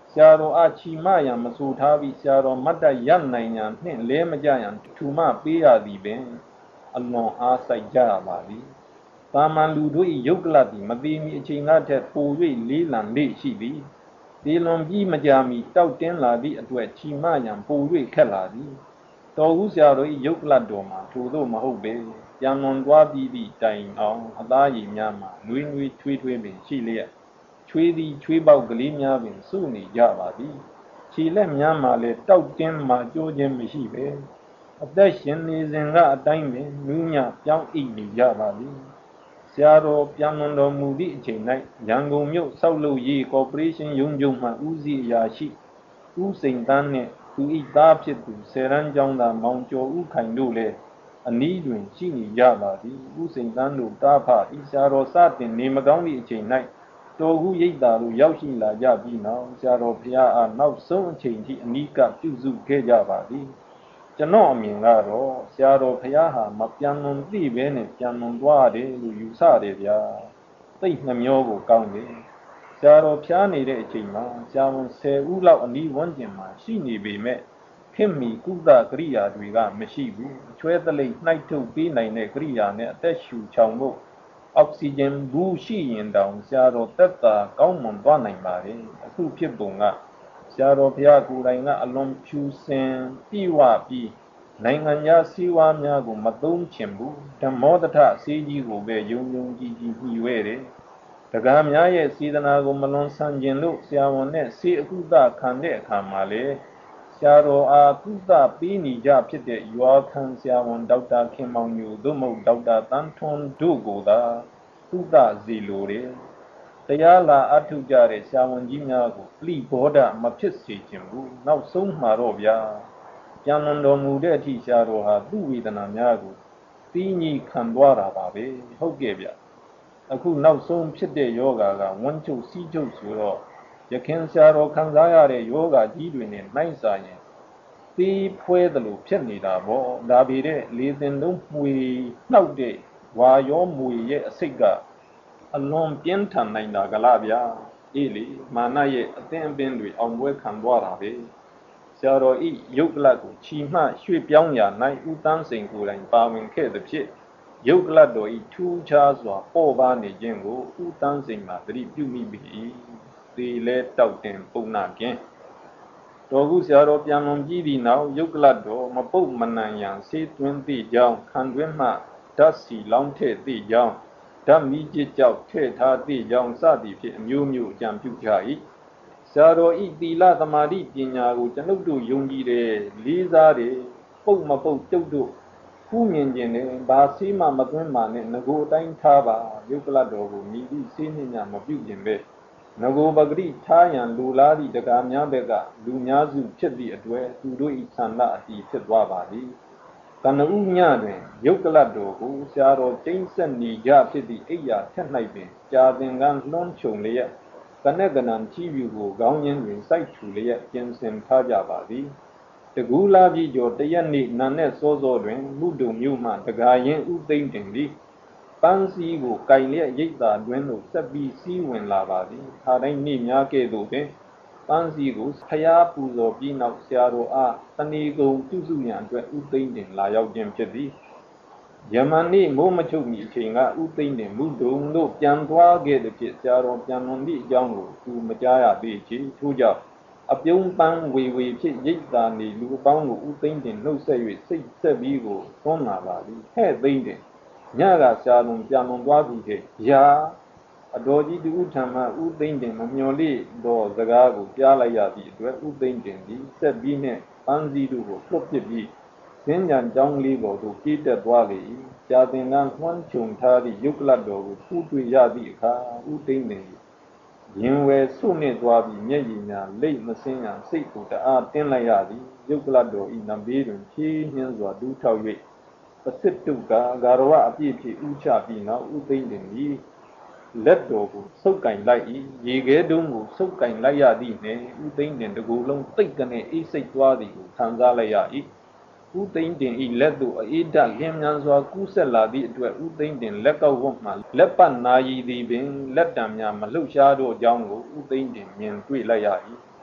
ဆရာတော်အချီမယံမဆူထားပြီးဆရာတော်မတ်တရနိုင်ညာနှင့်လဲမကြရန်ထူမပေးရသည်ပင်အလွန်အားစိုက်ကြရပါသည်တာမန်လူတို့၏ယုတ်ကလသည်မသေးမီအချိန်ကထက်ပို၍လေးလံလေရှိသည်ဒီလွန်ပြီးမကြမီတောက်တင်းလာသည့်အတွက်ချီမယံပို၍ခက်လာသည်တော်ဦးဆရာတော်၏ယုတ်ကလတော်မှာထို့သောမဟုတ်ပေပြန်လွန်သွားပြီးသည့်တိုင်အောင်အသားရည်များမှာနွေးနွေးထွေးထွေးပင်ရှိလျက်ချွေးသည်ချွေးပေါက်ကလေးများပင်စုနေကြပါသည်ခြေလက်များမှာလည်းတောက်တင်းမှကြိုးခြင်းမရှိပဲအသက်ရှင်နေစဉ်ကအတိုင်းပင်နူးညံ့ပြောင်းအိပ်နေကြပါသည်ဆရာတော်ပြန်လွန်တော်မူသည့်အချိန်၌ရန်ကုန်မြို့ဆောက်လုပ်ရေးကော်ပိုရေးရှင်းရုံးချုပ်မှဦးစီးအရာရှိဦးစိန်တန်းနှင့်သူ၏သားဖြစ်သူဆယ်ရန်ကျောင်းသားမောင်ကျော်ဦးခိုင်တို့လည်းအနီးတွင်ရှိနေကြပါသည်ဦးစိန်တန်းတို့တားဖဤဆရာတော်စတင်နေမကောင်းသည့်အချိန်၌တော်ကူရိပ်သာတို့ရောက်ရှိလာကြပြီးနောက်ဆရာတော်ဘုရားအားနောက်ဆုံးအချိန်ထိအနီးကပ်ပြုစုခဲ့ကြပါသည်ကျွန်တော်အမြင်ကတော့ဆရာတော်ဘုရားဟာမပြန်လွန်သိပဲနဲ့ပြန်လွန်သွားတယ်လို့ယူဆတယ်ဗျာသိနှမျောကိုကောင်းတယ်ဆရာတော်ဖျားနေတဲ့အချိန်မှာဆရာဝန်ဆယ်ဦးလောက်အနီးဝန်းကျင်မှာရှိနေပေမဲ့ခင်မီကုသကရိယာတွေကမရှိဘူးအချွဲသလိပ်နှိုက်ထုတ်ပေးနိုင်တဲ့ကရိယာနဲ့အသက်ရှူချောင်ဖို့အောက်ဆီဂျင်ဘူးရှိရင်တောင်ဆရာတော်သက်သာကောင်းမွန်သွားနိုင်ပါတယ်အခုဖြစ်ပုံကဆရာတော်ဘုရားကိုယ်တိုင်ကအလွန်ဖြူစင်ပြည့်ဝပြီးနိုင်ငံသားစည်းဝါးများကိုမသုံးချင်ဘူးဓမ္မောတထစေးကြီးကိုပဲယုံယုံကြည်ကြည်ညှိဝဲတယ်တရားများရဲ့စေတနာကိုမလွန်ဆန်ကျင်လို့ဆရာဝန်နဲ့စေအကုသခံတဲ့အခါမှာလေဆရာတော်အားကုသပေးနေကြဖြစ်တဲ့ရွာခံဆရာဝန်ဒေါက်တာခင်မောင်ညိုသို့မဟုတ်ဒေါက်တာတန်းထွန်းတို့ကိုသာကုသစီလိုတယ်တရားလာအထုကြတဲ့ဆရာဝန်ကြီးများကိုပြိဘောဓမဖြစ်စေခြင်းဘူးနောက်ဆုံးမှာတော့ဗျာပြန်လွန်တော်မူတဲ့အထိဆရာတော်ဟာသူ့ဝေဒနာများကိုသိငြိခံသွားတာပါပဲဟုတ်ကဲ့ဗျအခုနောက်ဆုံးဖြစ်တဲ့ယောဂါကဝန်းချုပ်စီးချုပ်ဆိုတော့ယခင်ဆရာတော်ခံစားရတဲ့ယောဂါကြီးတွေနဲ့နှိုင်းစာရင်သိဖွဲသလိုဖြစ်နေတာပေါ့ဒါပေမဲ့လေသင်လုံးမှွေနှောက်တဲ့ဝါရောမွေရဲ့အစိတ်ကအလွန်ပြင်းထန်နိုင်တာကလားဗျာအေးလေမာနရဲ့အသင်အပင်တွေအောင်ပွဲခံသွားတာပဲဆရာတော်ဤယုတ်ကလတ်ကိုချီမှရွှေ့ပြောင်းရာ၌ဥတန်းစိန်ကိုယ်တိုင်ပါဝင်ခဲ့သည်ဖြစ်ယုတ်ကလတ်တော်ဤထူးခြားစွာပေါ်ပါနေခြင်းကိုဥတန်းစိန်မှာသတိပြုမိပြီသေလဲတောက်တင်ပုံနာကင်းတော်ခုဆရာတော်ပြန်လွန်ကြည့်သည့်နောက်ယုတ်ကလတ်တော်မပုတ်မနံရန်ဆေးသွင်းသည့်ကြောင်းခံတွင်းမှဓာတ်စီလောင်းထည့်သည့်ကြောင်းဓာတ်မီးကျကြောက်ထည့်ထားသည့်ကြောင်းစသည်ဖြင့်အမျိုးမျိုးအကြံပြုကြ၏ဆရာတော်ဤသီလသမာဓိပညာကိုကျွန်ုပ်တို့ယုံကြည်တယ်လေးစားတယ်ပုတ်မပုတ်ကျုပ်တို့ဖူးမြင်ခြင်းနဲ့ဘာဆေးမှမသွင်းပါနဲ့ငကိုအတိုင်းထားပါယုတ်ကလတ်တော်ကိုမြည်သည့်ဆေးနှင့်များမပြုခြင်းပဲငကိုပဂတိထားရန်လူလားသည့်တရားများဘက်ကလူများစုဖြစ်သည့်အတွေ့သူတို့ဤဆန္ဒအတီးဖြစ်သွားပါသည်ကနဦးညတွင်ယုတ်ကလတ်တော်ကိုဆရာတော်ကျိန်းဆက်နေကြဖြစ်သည့်အိယာထက်၌ပင်ကြာသင်္ကန်းလွှမ်းခြုံလျက်ကနက်ကနံချီးပြူကိုခေါင်းရင်းတွင်စိုက်ထူလျက်ပြင်ဆင်ထားကြပါသည်တကူလာပြီးကျော်တရက်နေ့နာနဲ့စောစောတွင်မှုတုံမြို့မှတကာရင်ဥသိမ့်တင်သည်ပန်းစည်းကိုကင်လျက်ရိတ်သာတွင်သို့ဆက်ပြီးစီးဝင်လာပါသည်ခါတိုင်းနေ့များကဲ့သို့ပင်ပန်းစည်းကိုဖျားပူဇော်ပြီးနောက်ဆရာတော်အားတဏီကုံပြုစုရန်အတွက်ဥသိမ့်တင်လာရောက်ခြင်းဖြစ်သည်ယမန်နေ့မိုးမချုပ်မီအချိန်ကဥသိမ့်တင်မှုတုံတို့ပြန်သွားခဲ့သည်ဖြစ်ဆရာတော်ပြန်လွန်သည့်အကြောင်းကိုသူမကြားရသေးချေထို့ကြောင့်အပြုံးပန်းဝေဝေဖြစ်ရိတ်သာနေလူအပေါင်းကိုဥသိမ့်တင်နှုတ်ဆက်၍စိတ်ဆက်ပြီးကိုသွန်းလာပါသည်ဟဲ့သိမ့်တင်ညကဆရာတော်ပြန်လွန်သွားပြီတဲ့ရာအတော်ကြီးတူထံမှဥသိမ့်တင်မမျော်လင့်သောစကားကိုကြားလိုက်ရသည့်အတွက်ဥသိမ့်တင်သည်ဆက်ပြီးနှင့်ပန်းစည်းတို့ကိုလွတ်ပစ်ပြီးစင်းကြံကြောင်းလေးပေါ်သို့ပြေးတက်သွားလေ၏ကြာသင်္ကန်းသွန်းချုံထားသည့်ယုတ်ကလတ်တော်ကိုဖူးတွေ့ရသည့်အခါဥသိမ့်တင်ရင်ဝယ်ဆုနှင့်သွားပြီးမျက်ရည်များလိတ်မစင်းရန်စိတ်ကိုတအားတင်းလိုက်ရသည်ယုတ်ကလတ်တော်ဤနံဘေးတွင်ဖြည်းနှင်းစွာဒူးထောက်၍ပစစ်တုကဂါရဝအပြည့်ဖြင့်ဥချပြီးနောက်ဥသိမ့်တင်သည်လက်တော်ကိုစုပ်ကင်လိုက်၏ရေခဲတုံးကိုစုပ်ကင်လိုက်ရသည်နှင့်ဥသိမ့်တင်တကူလုံးတိတ်ကနေအိတ်စိတ်သွားသည်ကိုခံစားလိုက်ရ၏ဥသိမ့်တင်ဤလက်သို့အေးဓာတ်လျင်မြန်စွာကူးဆက်လာသည့်အတွက်ဥသိမ့်တင်လက်ကောက်ဝတ်မှလက်ပတ်နာရီသည်ပင်လက်တံများမလှုပ်ရှားသောအကြောင်းကိုဥသိမ့်တင်မြင်တွေ့လိုက်ရ၏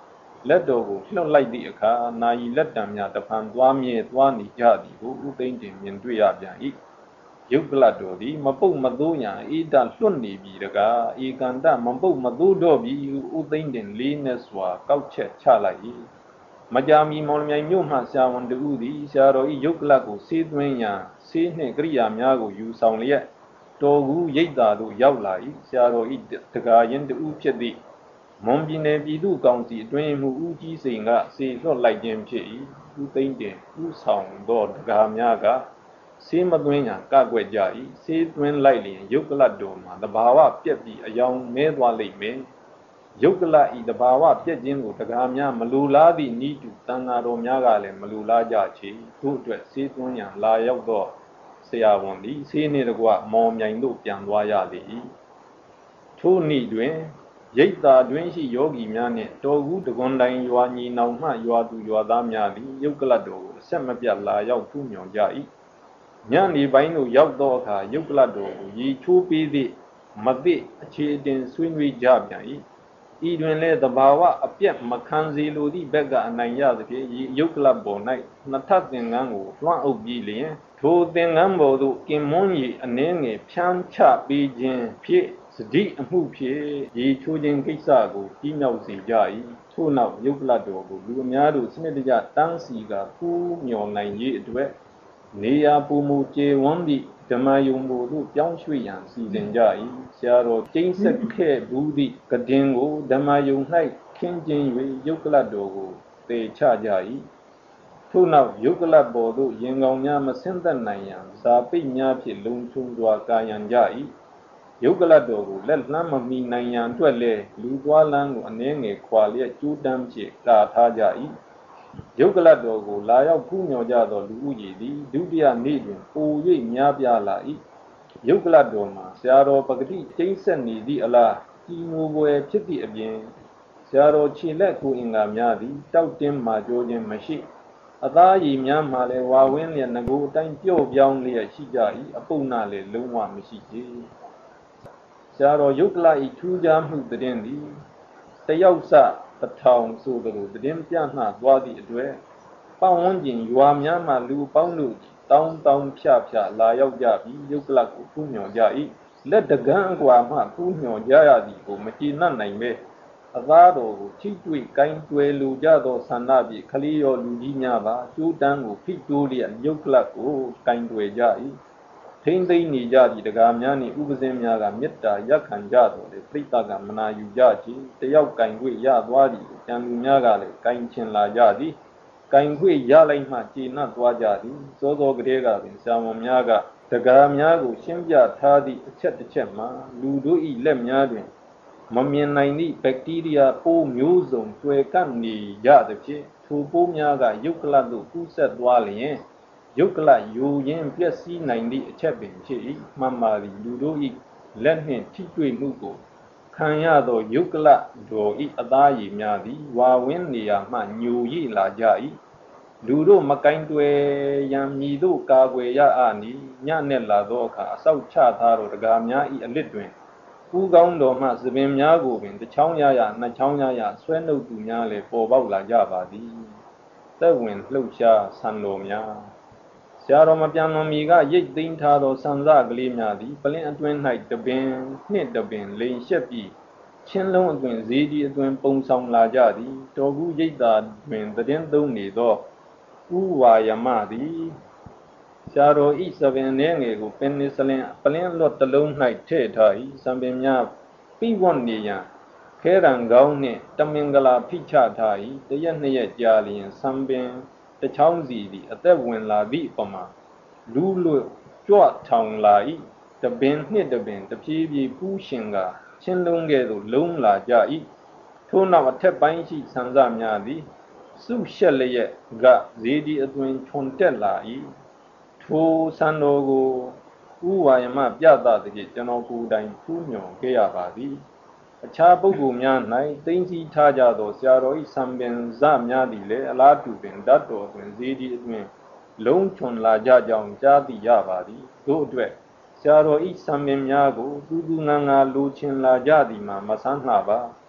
လက်တော်ကိုလှုပ်လိုက်သည့်အခါနာယီလက်တံများတဖန်သွားမြဲသွားနေကြသည်ကိုဥသိမ့်တင်မြင်တွေ့ရပြန်၏ယုတ်ကလတ်တော်သည်မပုတ်မသိုးရန်အေးတလွတ်နေပြီတကားဧကန်တမပုတ်မသိုးတော့ပြီဥသိမ့်တင်လေးနဲ့စွာကောက်ချက်ချလိုက်၏မကြာမီမော်လမြိုင်မြို့မှဆရာဝန်တူသည်ဆရာတော်၏ယုတ်ကလတ်ကိုဆေးသွင်းရန်ဆေးနှင့်ကိရိယာများကိုယူဆောင်လျက်တော်ကူရိတ်သာသို့ရောက်လာ၏ဆရာတော်၏တကာရင်တူဖြစ်သည့်မွန်ပြည်နယ်ပြည်သူ့ကောင်စီအတွင်းမှုဦးကြီးစိန်ကစေလွှတ်လိုက်ခြင်းဖြစ်၏ဦးသိမ့်တင်ဦးဆောင်သောတကာများကဆေးမသွင်းရန်ကကွက်ကြ၏ဆေးသွင်းလိုက်လျင်ယုတ်ကလတ်တော်မှာတဘာဝပြက်ပြီးအယောင်မဲသွားလိမ့်မယ်ယုတ်ကလတ်ဤတဘာဝပြက်ခြင်းကိုတကာများမလူလားသည့်ဤတူတန်ဃာတော်များကလည်းမလူလားကြချေထို့အတွက်ဆေးသွင်းရန်လာရောက်သောဆရာဝန်သည်ဆေးနှင့်တကွမော်မြိုင်သို့ပြန်သွားရလေ၏ထို့နေ့တွင်ရိတ်သာတွင်ရှိယောဂီများနှင့်တော်ကူတကွန်တိုင်ရွာညီနောင်မှရွာသူရွာသားများသည်ယုတ်ကလတ်တော်ကိုအဆက်မပြတ်လာရောက်ထူးမြော်ကြ၏ညနေပိုင်းသို့ရောက်သောအခါယုတ်ကလတ်တော်ကိုရေချိုးပေးသည့်မသိအခြေအတင်ဆွေးနွေးကြပြန်၏ဤတွင်လည်းသဘာဝအပြက်မခံစေလိုသည့်ဘက်ကအနိုင်ရသဖြင့်ယုတ်ကလတ်ပေါ်၌နှစ်ထပ်သင်္ကန်းကိုလွှမ်းအုပ်ပြီးလျင်ထိုသင်္ကန်းပေါ်သို့ကင်မွန်းရီအနှဲငယ်ဖြန်းချပေးခြင်းဖြင့်စတိအမှုဖြင့်ရေချိုးခြင်းကိစ္စကိုပြီးမြောက်စေကြ၏ထို့နောက်ယုတ်ကလတ်တော်ကိုလူအများတို့စနစ်တကျတန်းစီကပူးမြော်နိုင်ရေးအတွက်နေရာပူမူကျေဝန်းသည့်ဓမ္မယုံတို့သို့ပြောင်းရွှေ့ရန်စီစဉ်ကြ၏ဆရာတော်ကျိန်းဆက်ခဲ့ဘူးသည့်ကတင်ကိုဓမ္မယုံ၌ခင်းကျင်း၍ယုတ်ကလတ်တော်ကိုသေချကြ၏ထို့နောက်ယုတ်ကလတ်ပေါ်သို့ရင်ကောင်များမဆင်းသက်နိုင်ရန်ဇာပိတ်များဖြင့်လုံခြုံစွာကာယံကြ၏ယုတ်ကလတ်တော်ကိုလက်လှမ်းမမီနိုင်ရန်အတွက်လည်းလူသွားလမ်းကိုအနှဲငယ်ခွာလျက်ကျိုးတမ်းဖြင့်ကာထားကြ၏ယုတ်ကလတ်တော်ကိုလာရောက်ဖူးမြော်ကြသောလူဦးရေသည်ဒုတိယနေ့တွင်ပို၍များပြားလာ၏ယုတ်ကလတ်တော်မှာဆရာတော်ပဂတိကျိန်းဆက်နေသည့်အလားကြီးငိုပွဲဖြစ်သည့်အပြင်ဆရာတော်ခြေလက်ကိုအင်္ဂါများသည်တောက်တင်းမာကြိုးခြင်းမရှိအသားရည်များမှလည်းဝါဝင်းလျက်ငကိုအတိုင်းပြော့ပြောင်းလျက်ရှိကြ၏အပုပ်နာလည်းလုံးဝမရှိကြဆရာတော်ယုတ်ကလ၏ထူးခြားမှုတည်င်းသည်တယောက်စတထောင်ဆိုသလိုတည်င်းပြန့်နှံ့သွားသည့်အတွက်ပတ်ဝန်းကျင်ရွာများမှလူပေါင်းတို့တောင်းတောင်းဖြဖြလာရောက်ကြပြီးယုတ်ကလကိုဖူးမြော်ကြ၏လက်တကန်းအကွာမှဖူးမြော်ကြရသည်ကိုမကျေနပ်နိုင်ပဲအသားတော်ကိုထိတွေ့ကိုင်းတွယ်လိုကြသောဆန္ဒဖြင့်ခလေးရောလူကြီးများပါကျိုးတန်းကိုဖိတိုးလျက်ယုတ်ကလကိုကိုင်းတွယ်ကြ၏ထိမ့်သိမ့်နေကြသည့်တရားများနှင့်ဥပဇင်းများကမေတ္တာရက်ခံကြတော်လေပြိတ္တကမနာယူကြခြင်းတယောက်ကင်ခွေရသွားသည်ကျန်လူများကလည်းကင်ချင်လာကြသည်ကင်ခွေရလိုက်မှကျေနပ်သွားကြသည်စောစောကလေးကပင်ဆရာဝန်များကတရားများကိုရှင်းပြထားသည့်အချက်တစ်ချက်မှာလူတို့၏လက်များတွင်မမြင်နိုင်သည့်ဘက်တီးရီးယားပိုးမျိုးစုံတွေ့ကပ်နေကြသဖြင့်ထိုပိုးများကယုတ်ကလတ်သို့ကူးဆက်သွားလျင်ယုတ်ကလယိုရင်းပျက်စီးနိုင်သည့်အချက်ပင်ဖြစ်၏မှန်ပါသည်လူတို့၏လက်နှင့်ထိတွေ့မှုကိုခံရသောယုတ်ကလတော်၏အသားရည်များသည်ဝါဝင်းနေရာမှညိုရိလာကြ၏လူတို့မကင်တွယ်ရန်မည်သို့ကာကွယ်ရအနီညနဲ့လာသောအခါအဆောက်ချထားသောတရားများ၏အလစ်တွင်ကူးကောင်းတော်မှသပင်များကိုပင်တစ်ချောင်းရရနှစ်ချောင်းရရဆွဲနှုတ်သူများလည်းပေါ်ပေါက်လာကြပါသည်သက်ဝင်လှုပ်ရှားဆံတော်များဆရာတော်မပြန်မမီကရိတ်သိမ်းထားသောဆံစကလေးများသည်ပလင်းအတွင်း၌တပင်နှင့်တပင်လိန်ရှက်ပြီးချင်းလုံးအတွင်ဈေးကြီးအတွင်ပုံဆောင်လာကြသည်တော်ကူရိတ်သာတွင်တည်င်းသုံးနေသောဥဝါယမသည်ဆရာတော်ဤသပင်နှဲငယ်ကိုပင်နစလင်ပလင်းလွတ်တစ်လုံး၌ထည့်ထား၏စံပင်များပြီးဝတ်နေရန်ခဲရန်ကောင်းနှင့်တမင်္ဂလာဖိချထား၏တရက်နှစ်ရက်ကြာလျင်စံပင်တချောင်းစီသည်အသက်ဝင်လာသည့်ပမာလူလွတ်ကြွထောင်လာ၏တပင်နှင့်တပင်တပြေးပြေးပူးရှင်ကချင်းလုံးကဲ့သို့လုံးလာကြ၏ထို့နောက်အထက်ပိုင်းရှိဆံစများသည်စုရှက်လျက်ကဈေးဒီအတွင်ခြုံတက်လာ၏ထိုဆံတော်ကိုဥဝါယမပြသသည်ဖြင့်ကျွန်တော်ကိုယ်တိုင်ဖူးမြော်ခဲ့ရပါသည်အခြားပုဂ္ဂိုလ်များ၌သိမ့်စီထားကြသောဆရာတော်၏စံပင်စများသည်လည်းအလားတူပင်ဓာတ်တော်တွင်ဈေးဒီအတွင်လုံးချွန်လာကြကြောင်းကြားသိရပါသည်တို့အတွက်ဆရာတော်ဤစံပင်များကိုသူသူငါငါလိုချင်လာကြသည်မှာမဆန်းလှပါထို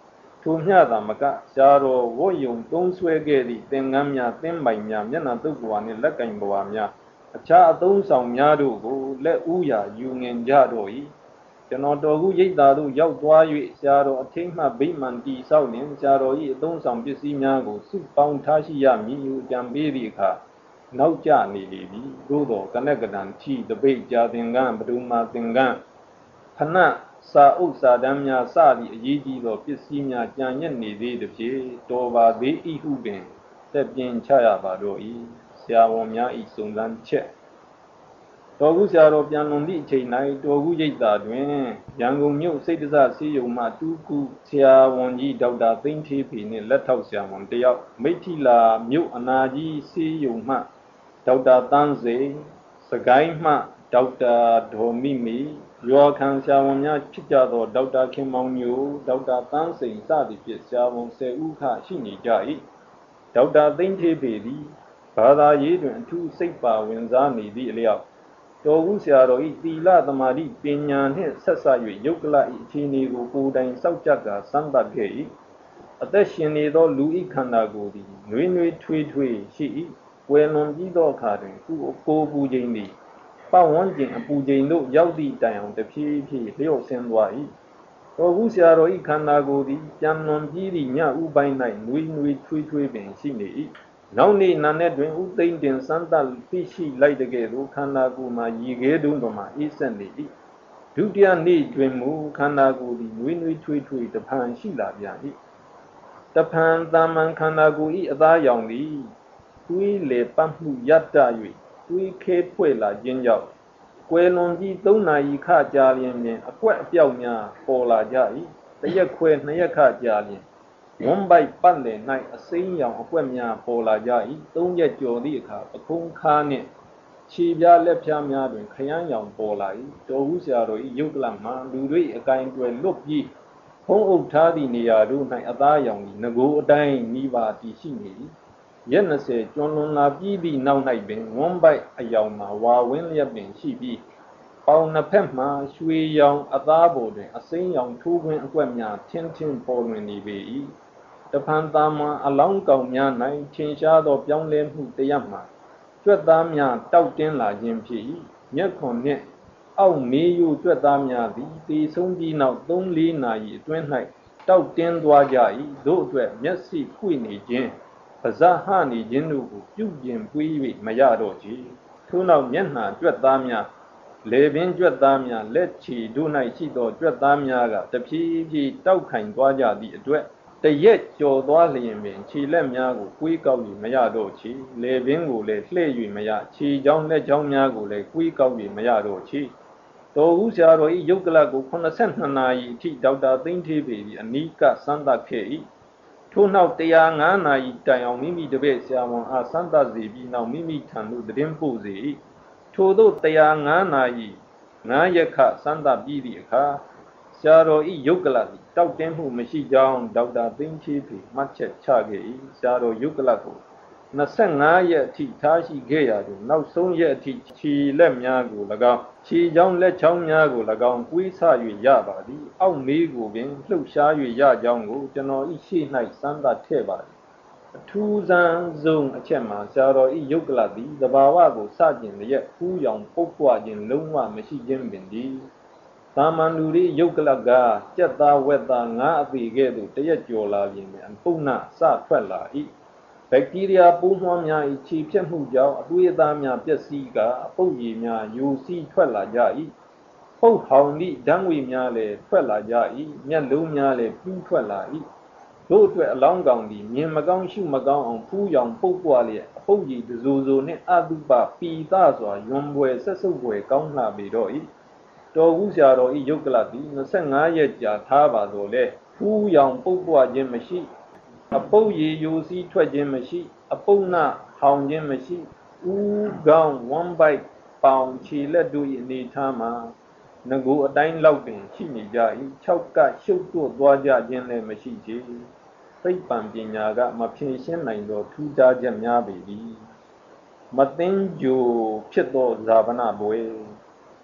ထိုမျှသာမကဆရာတော်ဝတ်ယုံသုံးဆွဲခဲ့သည့်သင်္ကန်းများသင်းပိုင်များမျက်နှာသုတ်ပွားနှင့်လက်ကင်ပွားများအခြားအသုံးဆောင်များတို့ကိုလက်ဦးရာယူငင်ကြတော့၏ကျွန်တော်တော်ကူရိပ်သာသို့ရောက်သွား၍ဆရာတော်အထိတ်မှဗိမာန်တီဆောက်လျင်ဆရာတော်၏အသုံးဆောင်ပစ္စည်းများကိုစုပေါင်းထားရှိရမည်ဟုကြံပေးသည့်အခါနောက်ကျနေလေပြီသို့သောကနက်ကတံထီတပိတ်ကြာသင်္ကန်းပဒုမာသင်္ကန်းဖဏစာအုပ်စာတမ်းများစသည့်အရေးကြီးသောပစ္စည်းများကြံ့ညက်နေသေးသည်ဖြင့်တော်ပါသေး၏ဟုပင်သက်ပြင်ချရပါတော့၏ဆရာဝန်များ၏စုံစမ်းချက်တော်ကူဆရာတော်ပြန်လွန်သည့်အချိန်၌တော်ကူရိပ်သာတွင်ရန်ကုန်မြို့စိတ်တစဆေးရုံမှတူးကူဆရာဝန်ကြီးဒေါက်တာသိန်းထေးဖေနှင့်လက်ထောက်ဆရာဝန်တယောက်မိထီလာမြို့အနာကြီးဆေးရုံမှဒေါက်တာတန်းစိန်စကိုင်းမှဒေါက်တာဒေါ်မိမိရွာခံဆရာဝန်များဖြစ်ကြသောဒေါက်တာခင်မောင်ညိုဒေါက်တာတန်းစိန်စသည်ဖြင့်ဆရာဝန်ဆယ်ဦးခရှိနေကြ၏ဒေါက်တာသိန်းထေးဖေသည်ဘာသာရေးတွင်အထူးစိတ်ပါဝင်စားနေသည့်အလျောက်တော်ကူဆရာတော်၏သီလသမာဓိပညာနှင့်ဆက်ဆံ၍ယုတ်ကလ၏အခြေအနေကိုကိုယ်တိုင်စောင့်ကြကာစမ်းသပ်ခဲ့၏အသက်ရှင်နေသောလူ၏ခန္ဓာကိုယ်သည်နှွေးနှွေးထွေးထွေးရှိ၏ကွယ်လွန်ပြီးသောအခါတွင်ကိုယ်ပူချိန်သည်ပတ်ဝန်းကျင်အပူချိန်သို့ရောက်သည့်တိုင်အောင်တဖြည်းဖြည်းလျော့ဆင်းသွား၏တော်ကူဆရာတော်၏ခန္ဓာကိုယ်သည်ပြန်လွန်ပြီးသည့်ညဥပိုင်း၌နှွေးနှွေးထွေးထွေးပင်ရှိနေ၏နောက်နေ့နာနဲ့တွင်ဥသိမ့်တင်စမ်းသပ်သိရှိလိုက်တဲ့ကဲ့သို့ခန္ဓာကိုယ်မှာရည်ခဲတုံးတော်မှာအေးဆက်နေ၏ဒုတိယနေ့တွင်မူခန္ဓာကိုယ်သည်နှွေးနှွေးထွေးထွေးတဖန်ရှိလာပြန်၏တဖန်တာမန်ခန္ဓာကိုယ်၏အသားရောင်သည်သွေးလေပတ်မှုရတ္တ၍သွေးခဲဖွဲ့လာခြင်းကြောင့်ကွယ်လွန်ပြီးသုံးနာရီခကြာလျင်ပင်အကွက်အပြောက်များပေါ်လာကြ၏တရက်ခွဲနှစ်ရက်ခကြာလျင်ဝမ်းပိုက်ပတ်လည်၌အစိမ်းရောင်အကွက်များပေါ်လာကြ၏သုံးရက်ကျော်သည့်အခါပခုံးခါနှင့်ခြေပြားလက်ဖြားများတွင်ခရမ်းရောင်ပေါ်လာ၏တော်ဦးဆရာတော်၏ယုတ်ကလမှလူတို့အကိုင်တွယ်လွတ်ပြီးဖုံးအုပ်ထားသည့်နေရာတို့၌အသားရောင်သည်ငကိုအတိုင်းမိပါတည်ရှိနေ၏ရက်နှစ်ဆယ်ကျွန်းလွန်လာပြီးသည့်နောက်၌ပင်ဝမ်းပိုက်အယောင်မှာဝါဝင်းလျက်ပင်ရှိပြီးပေါင်နှစ်ဖက်မှရွှေရောင်အသားပေါ်တွင်အစိမ်းရောင်ထိုးခွင်းအကွက်များထင်းထင်းပေါ်လွင်နေပေ၏တဖန်သာမန်အလောင်းကောင်များ၌ထင်ရှားသောပြောင်းလဲမှုတရက်မှကြွက်သားများတောက်တင်းလာခြင်းဖြစ်၏မျက်ခွန်နှင့်အောက်မေးယိုကြွက်သားများသည်တေဆုံးပြီးနောက်သုံးလေးနာရီအတွင်း၌တောက်တင်းသွားကြ၏သို့အတွက်မျက်စိဖွင့်နေခြင်းပါးစပ်ဟနေခြင်းတို့ကိုပြုပြင်ပွေး၍မရတော့ချေထို့နောက်မျက်နှာကြွက်သားများလေပင်ကြွက်သားများလက်ချီတို့၌ရှိသောကြွက်သားများကတဖြည်းဖြည်းတောက်ခိုင်သွားကြသည့်အတွက်တရက်ကျော်သွားလျင်ပင်ခြေလက်များကိုကွေးကောက်၍မရတော့ချေလေပင်ကိုလည်းလှည့်၍မရခြေချောင်းလက်ချောင်းများကိုလည်းကွေးကောက်၍မရတော့ချေတော်ဦးဆရာတော်၏ယုတ်ကလကိုခုနှစ်ဆယ့်နှစ်နာရီအထိဒေါက်တာသိန်းထေးပေသည်အနီးကစမ်းသပ်ခဲ့၏ထို့နောက်တစ်ရာငါးနာရီတိုင်အောင်မိမိတပည့်ဆရာဝန်အားစမ်းသပ်စေပြီးနောက်မိမိထံသို့သတင်းပို့စေ၏ထို့သောတစ်ရာငါးနာရီငါးရက်ခစမ်းသပ်ပြီးသည့်အခါဆရာတော်၏ယုတ်ကလသည်တောက်တင်းမှုမရှိကြောင်းဒေါက်တာသိန်းထေးဖေမှတ်ချက်ချခဲ့၏ဆရာတော်ယုတ်ကလကိုနှစ်ဆယ့်ငါးရက်အထိထားရှိခဲ့ရာတွင်နောက်ဆုံးရက်အထိခြေလက်များကို၎င်းခြေချောင်းလက်ချောင်းများကို၎င်းကွေးဆ၍ရပါသည်အောက်မေးကိုပင်လှုပ်ရှား၍ရကြောင်းကိုကျွန်တော်၏ရှေ့၌စမ်းသပ်ခဲ့ပါသည်အထူးဆန်းဆုံးအချက်မှာဆရာတော်၏ယုတ်ကလသည်သဘာဝကိုစကျင်လျက်ဖူးရောင်ပုတ်ပွားခြင်းလုံးဝမရှိခြင်းပင်သည်သာမန်လူ၏ယုတ်ကလကကြက်သားဝက်သားငါးအသေးကဲ့သို့တရက်ကျော်လာခြင်းပင်အပုပ်နစထွက်လာ၏ဘက်တီးရီးယားပိုးမွှားများ၏ခြေဖြတ်မှုကြောင့်အသွေးအသားများပျက်စီးကာအပုပ်ရည်များယိုစီးထွက်လာကြ၏ပုတ်ဟောင်သည့်ဓာတ်ငွေများလည်းထွက်လာကြ၏မျက်လုံးများလည်းပြူးထွက်လာ၏တို့အတွက်အလောင်းကောင်သည်မြင်မကောင်းရှုမကောင်းအောင်ဖူးရောင်ပုတ်ပွားလျက်အပုပ်ရည်တဇိုဇိုနှင့်အတုပပီသစွာယွံပွယ်ဆက်စုပ်ပွယ်ကောင်းလှပေတော့၏တော်ဦးဆရာတော်၏ယုတ်ကလသည်နှစ်ဆယ့်ငါးရက်ကြာထားပါတော့လေဖူးရောင်ပုတ်ပွားခြင်းမရှိအပုပ်ရည်ယိုစီးထွက်ခြင်းမရှိအပုပ်နှဟောင်ခြင်းမရှိဦးကောင်းဝမ်းပိုက်ပေါင်ခြေလက်တို့၏အနေထားမှာငကိုအတိုင်းလောက်ပင်ရှိနေကြ၏၆ကရှုပ်သွသွားကြခြင်းလည်းမရှိချေသိပ္ပံပညာကမဖြေရှင်းနိုင်သောထူးခြားချက်များပေသည်မသိဉ္ဇိုဖြစ်သောဇာဗနာပွဲ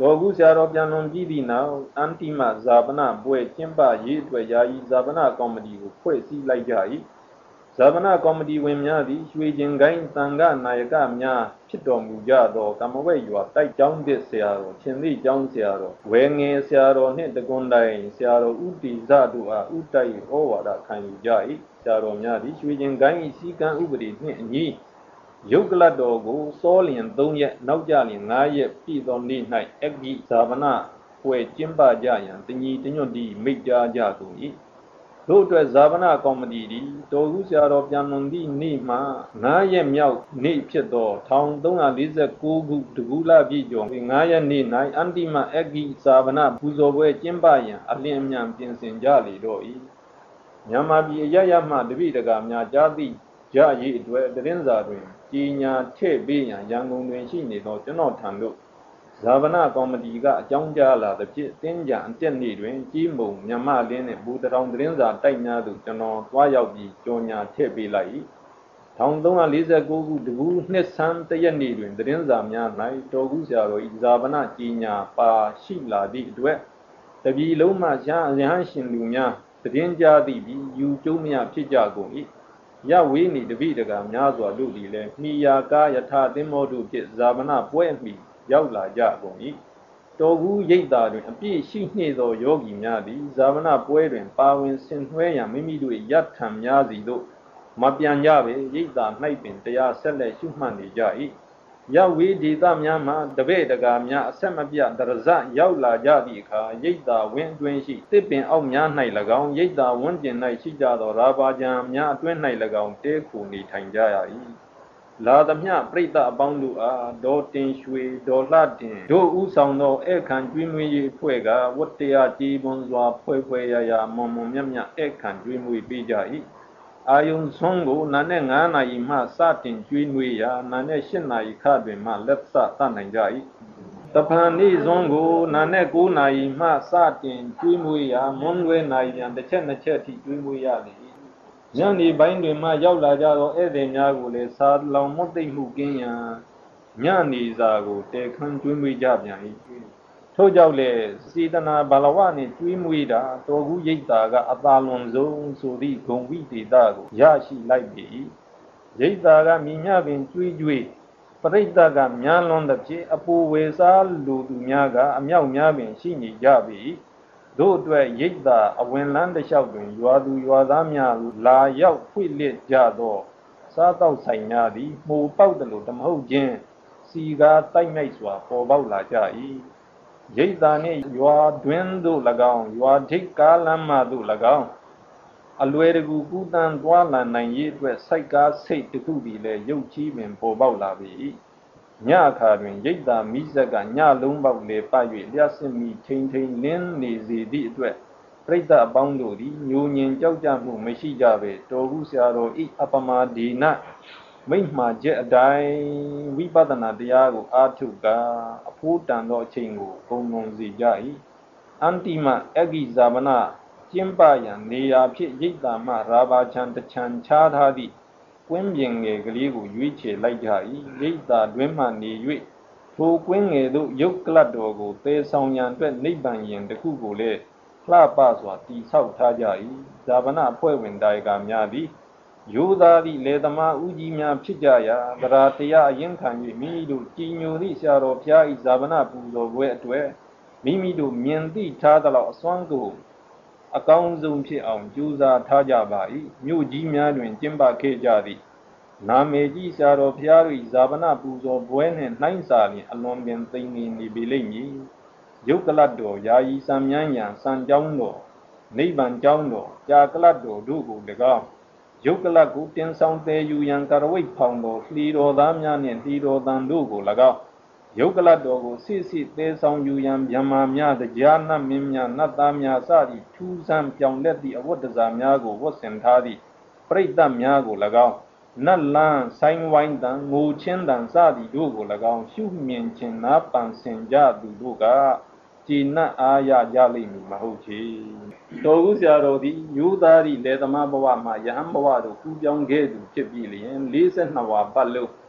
တော်ကူဆရာတော်ပြန်လွန်ပြီးသည့်နောက်အန်တိမဇာပနပွဲကျင်းပရေးအတွက်ယာယီဇာပနကော်မတီကိုဖွဲ့စည်းလိုက်ကြ၏ဇာပနကော်မတီဝင်များသည်ရွှေကျင်ကိုင်းတန်ခနာယကများဖြစ်တော်မူကြသောကမ္မဝဲရွာတိုက်ကျောင်းသစ်ဆရာတော်ရှင်သည့်ကျောင်းဆရာတော်ဝယ်ငယ်ဆရာတော်နှင့်တကွန်တိုင်ဆရာတော်ဥတီဇတို့အားဥတိုက်ဩဝါဒခံယူကြ၏ဆရာတော်များသည်ရွှေကျင်ကိုင်းစည်းကမ်းဥပဒေနှင့်အညီယုတ်ကလတ်တော်ကိုစောလျင်သုံးရက်နောက်ကြလျင်ငါးရက်ပြည့်သောနေ့၌အဂိဇာပနပွဲကျင်းပကြရန်တညီတညွတ်သည်မိန့်ကြားကြကုန်၏တို့အတွက်ဇာပနကော်မတီသည်တော်ကူဆရာတော်ပြန်လွန်သည့်နေ့မှငါးရက်မြောက်နေ့ဖြစ်သောတစ်ထောင်သုံးရာလေးဆယ်ကိုးခုတကူလပြည့်ကျော်ငါးရက်နေ့၌အန္တိမအဂိဇာပနပူဇော်ပွဲကျင်းပရန်အလင်းအမြန်ပြင်ဆင်ကြလေတော့၏မြန်မာပြည်အရရမှတပိတကာများကြားသိကြရေးအတွက်သတင်းစာတွင်ကြီးညာထည့်ပေးရန်ရန်ကုန်တွင်ရှိနေသောကျွန်တော်ထံသို့ဇာပနကော်မတီကအကြောင်းကြားလာသဖြင့်တင်းကြံအတက်နေ့တွင်ကြီးမုံမြန်မာလင်းနှင့်ဘူတထောင်သတင်းစာတိုက်များသို့ကျွန်တော်တွားရောက်ပြီးကြော်ညာထည့်ပေးလိုက်၏တစ်ထောင်သုံးရာလေးဆယ်ကိုးခုတကူနှစ်ဆန်းတရက်နေ့တွင်သတင်းစာများ၌တော်ကူဆရာတော်၏ဇာပနကြီးညာပါရှိလာသည့်အတွက်တပြည်လုံးမှရဟန်းရှင်လူများသတင်းကြားသည့်ပြီးယူကျုံးများဖြစ်ကြကုန်၏ရဝေးနေတပိတကာများစွာတို့သည်လည်းမိယာကာယထာသင်္ဘောတို့ဖြင့်ဇာပနပွဲအမိရောက်လာကြကုန်၏တော်ကူရိပ်သာတွင်အပြည့်ရှိနှင့်သောယောဂီများသည်ဇာပနပွဲတွင်ပါဝင်ဆင်နွှဲရန်မိမိတို့ရထံများစီသို့မပြန်ကြပေရိပ်သာ၌ပင်တရားဆက်လက်ရှုမှတ်နေကြ၏ရဝေးဒေသများမှတပည့်တကာများအဆက်မပြတ်တရဇရောက်လာကြသည့်အခါရိပ်သာဝင်းအတွင်းရှိတစ်ပင်အောက်များ၌၎င်းရိပ်သာဝန်းကျင်၌ရှိကြသောရာဘာကြံများအတွင်း၌၎င်းတဲခိုနေထိုင်ကြရ၏လာသမျှပြိဿအပေါင်းတို့အားဒေါ်တင်ရွှေဒေါ်လှတင်တို့ဥဆောင်သောဧခံကျွေးမွေးရေးအဖွဲ့ကဝတ္တရားကြည်ပွန်စွာဖွဲ့ဖွဲ့ရရမွန်မွန်မြတ်မြတ်ဧခံကျွေးမွေးပေးကြ၏အာယုံဆုံးကိုနာနဲ့ငါးနာရီမှစတင်ကျွေးနွေးရာနာနဲ့ရှစ်နာရီခန့်တွင်မှလက်စသတ်နိုင်ကြ၏တပန်နေ့စွန်းကိုနာနဲ့ကိုးနာရီမှစတင်ကျွေးမွေးရာမွန်းလွဲနာရီပြန်တစ်ချက်နှစ်ချက်ထိကျွေးမွေးရသည်ညနေပိုင်းတွင်မှရောက်လာကြသောဧည့်သည်များကိုလည်းစာလောင်မွတ်သိမ့်မှုကင်းရန်ညနေစာကိုတေခန်းကျွေးမွေးကြပြန်၏ထို့ကြောင့်လည်းစေတနာဘာလဝနှင့်ကျွေးမွေးတာတော်ကူရိပ်သာကအသာလွန်ဆုံးဆိုသည့်ဂုံဝိတေသကိုရရှိလိုက်ပေ၏ရိပ်သာကမိမြပင်ကျွေးကျွေးပရိသတ်ကများလွန်သဖြင့်အပူဝေစားလူသူများကအမြောက်များပင်ရှိနေကြပေ၏တို့အတွက်ရိပ်သာအဝင်လန်းတစ်လျှောက်တွင်ရွာသူရွာသားများလာရောက်ဖွင့်လှစ်ကြသောစားတောက်ဆိုင်များသည်မှုပေါက်သလိုတမဟုတ်ခြင်းစီကားတိုက်မြိုက်စွာပေါ်ပေါက်လာကြ၏ရိပ်သာနှင့်ရွာတွင်သို့၎င်းရွာထိပ်ကားလမ်းမှသို့၎င်းအလွယ်တကူကူးတန်းသွားလာနိုင်ရေးအတွက်စိုက်ကားစိတ်တစ်ခုသည်လည်းရုပ်ချီးပင်ပေါ်ပေါက်လာပေ၏ညအခါတွင်ရိပ်သာမိဆက်ကညလုံးပေါက်လေပတ်၍လျှက်စစ်မိထိန်ထိန်လင်းနေစေသည့်အတွက်ပြိဿအပေါင်းတို့သည်ညိုငင်ကြောက်ကြမှုမရှိကြပေတော်ကူဆရာတော်ဤအပမဒီနမိမ့်မှာချက်အတိုင်းဝိပဿနာတရားကိုအားထုတ်ကာအဖို့တန်သောအချိန်ကိုကုန်လွန်စေကြ၏အန္တိမအဂိဇာပနကျင်းပရန်နေရာဖြစ်ရိပ်သာမှရာဘာချံတချံချားထားသည့်ကွင်းပြင်ငယ်ကလေးကိုရွေးချယ်လိုက်ကြ၏ရိပ်သာတွင်မှနေ၍ထိုကွင်းငယ်သို့ယုတ်ကလတ်တော်ကိုသေဆောင်ရန်အတွက်နိဗ္ဗာန်ရင်တစ်ခုကိုလည်းလှပစွာတည်ဆောက်ထားကြ၏ဇာပနအဖွဲ့ဝင်ဒါယကများသည်ယောသားသည့်လေသမားဦးကြီးများဖြစ်ကြရာဗရာတရားအရင်ခံ၍မိမိတို့ကြည်ညိုသည့်ဆရာတော်ဘုရား၏ဇာပနပူဇော်ပွဲအတွက်မိမိတို့မြင်သိထားသလောက်အစွမ်းကုန်အကောင်းဆုံးဖြစ်အောင်ကြိုးစားထားကြပါ၏မြို့ကြီးများတွင်ကျင်းပခဲ့ကြသည့်နာမေကြီးဆရာတော်ဘုရား၏ဇာပနပူဇော်ပွဲနှင့်နှိုင်းစာလျင်အလွန်ပင်သိမ်ငင်နေပေလိမ့်မည်ယုတ်ကလတ်တော်ယာယီစံမြန်းရန်စံကြောင်းတော်နိဗ္ဗာန်ကြောင်းတော်ကြာကလတ်တော်တို့ကို၎င်းယုတ်ကလတ်ကိုတင်ဆောင်သေးယူရန်ကရဝိတ်ဖောင်တော်လှီတော်သားများနှင့်လှီတော်တန်တို့ကို၎င်းယုတ်ကလတ်တော်ကိုစစ်စစ်သေးဆောင်ယူရန်ဗြဟ္မာများတရားနတ်မင်းများနတ်သားများစသည့်ထူးဆန်းပြောင်လက်သည့်အဝတ်တစားများကိုဝတ်ဆင်ထားသည့်ပရိသတ်များကို၎င်းနတ်လန်းဆိုင်ဝိုင်းတန်ငိုချင်းတန်စသည်တို့ကို၎င်းရှုမြင်ခြင်းနာပန်ဆင်ကြသူတို့ကကြည်နတ်အားရကြလိမ့်မည်မဟုတ်ချေတော်ဦးဆရာတော်သည်ယောသား၏လေသမားဘဝမှယဟန်ဘဝသို့ကူးပြောင်းခဲ့သူဖြစ်ပြီးလျင်၄၂ဝါပတ်လုံး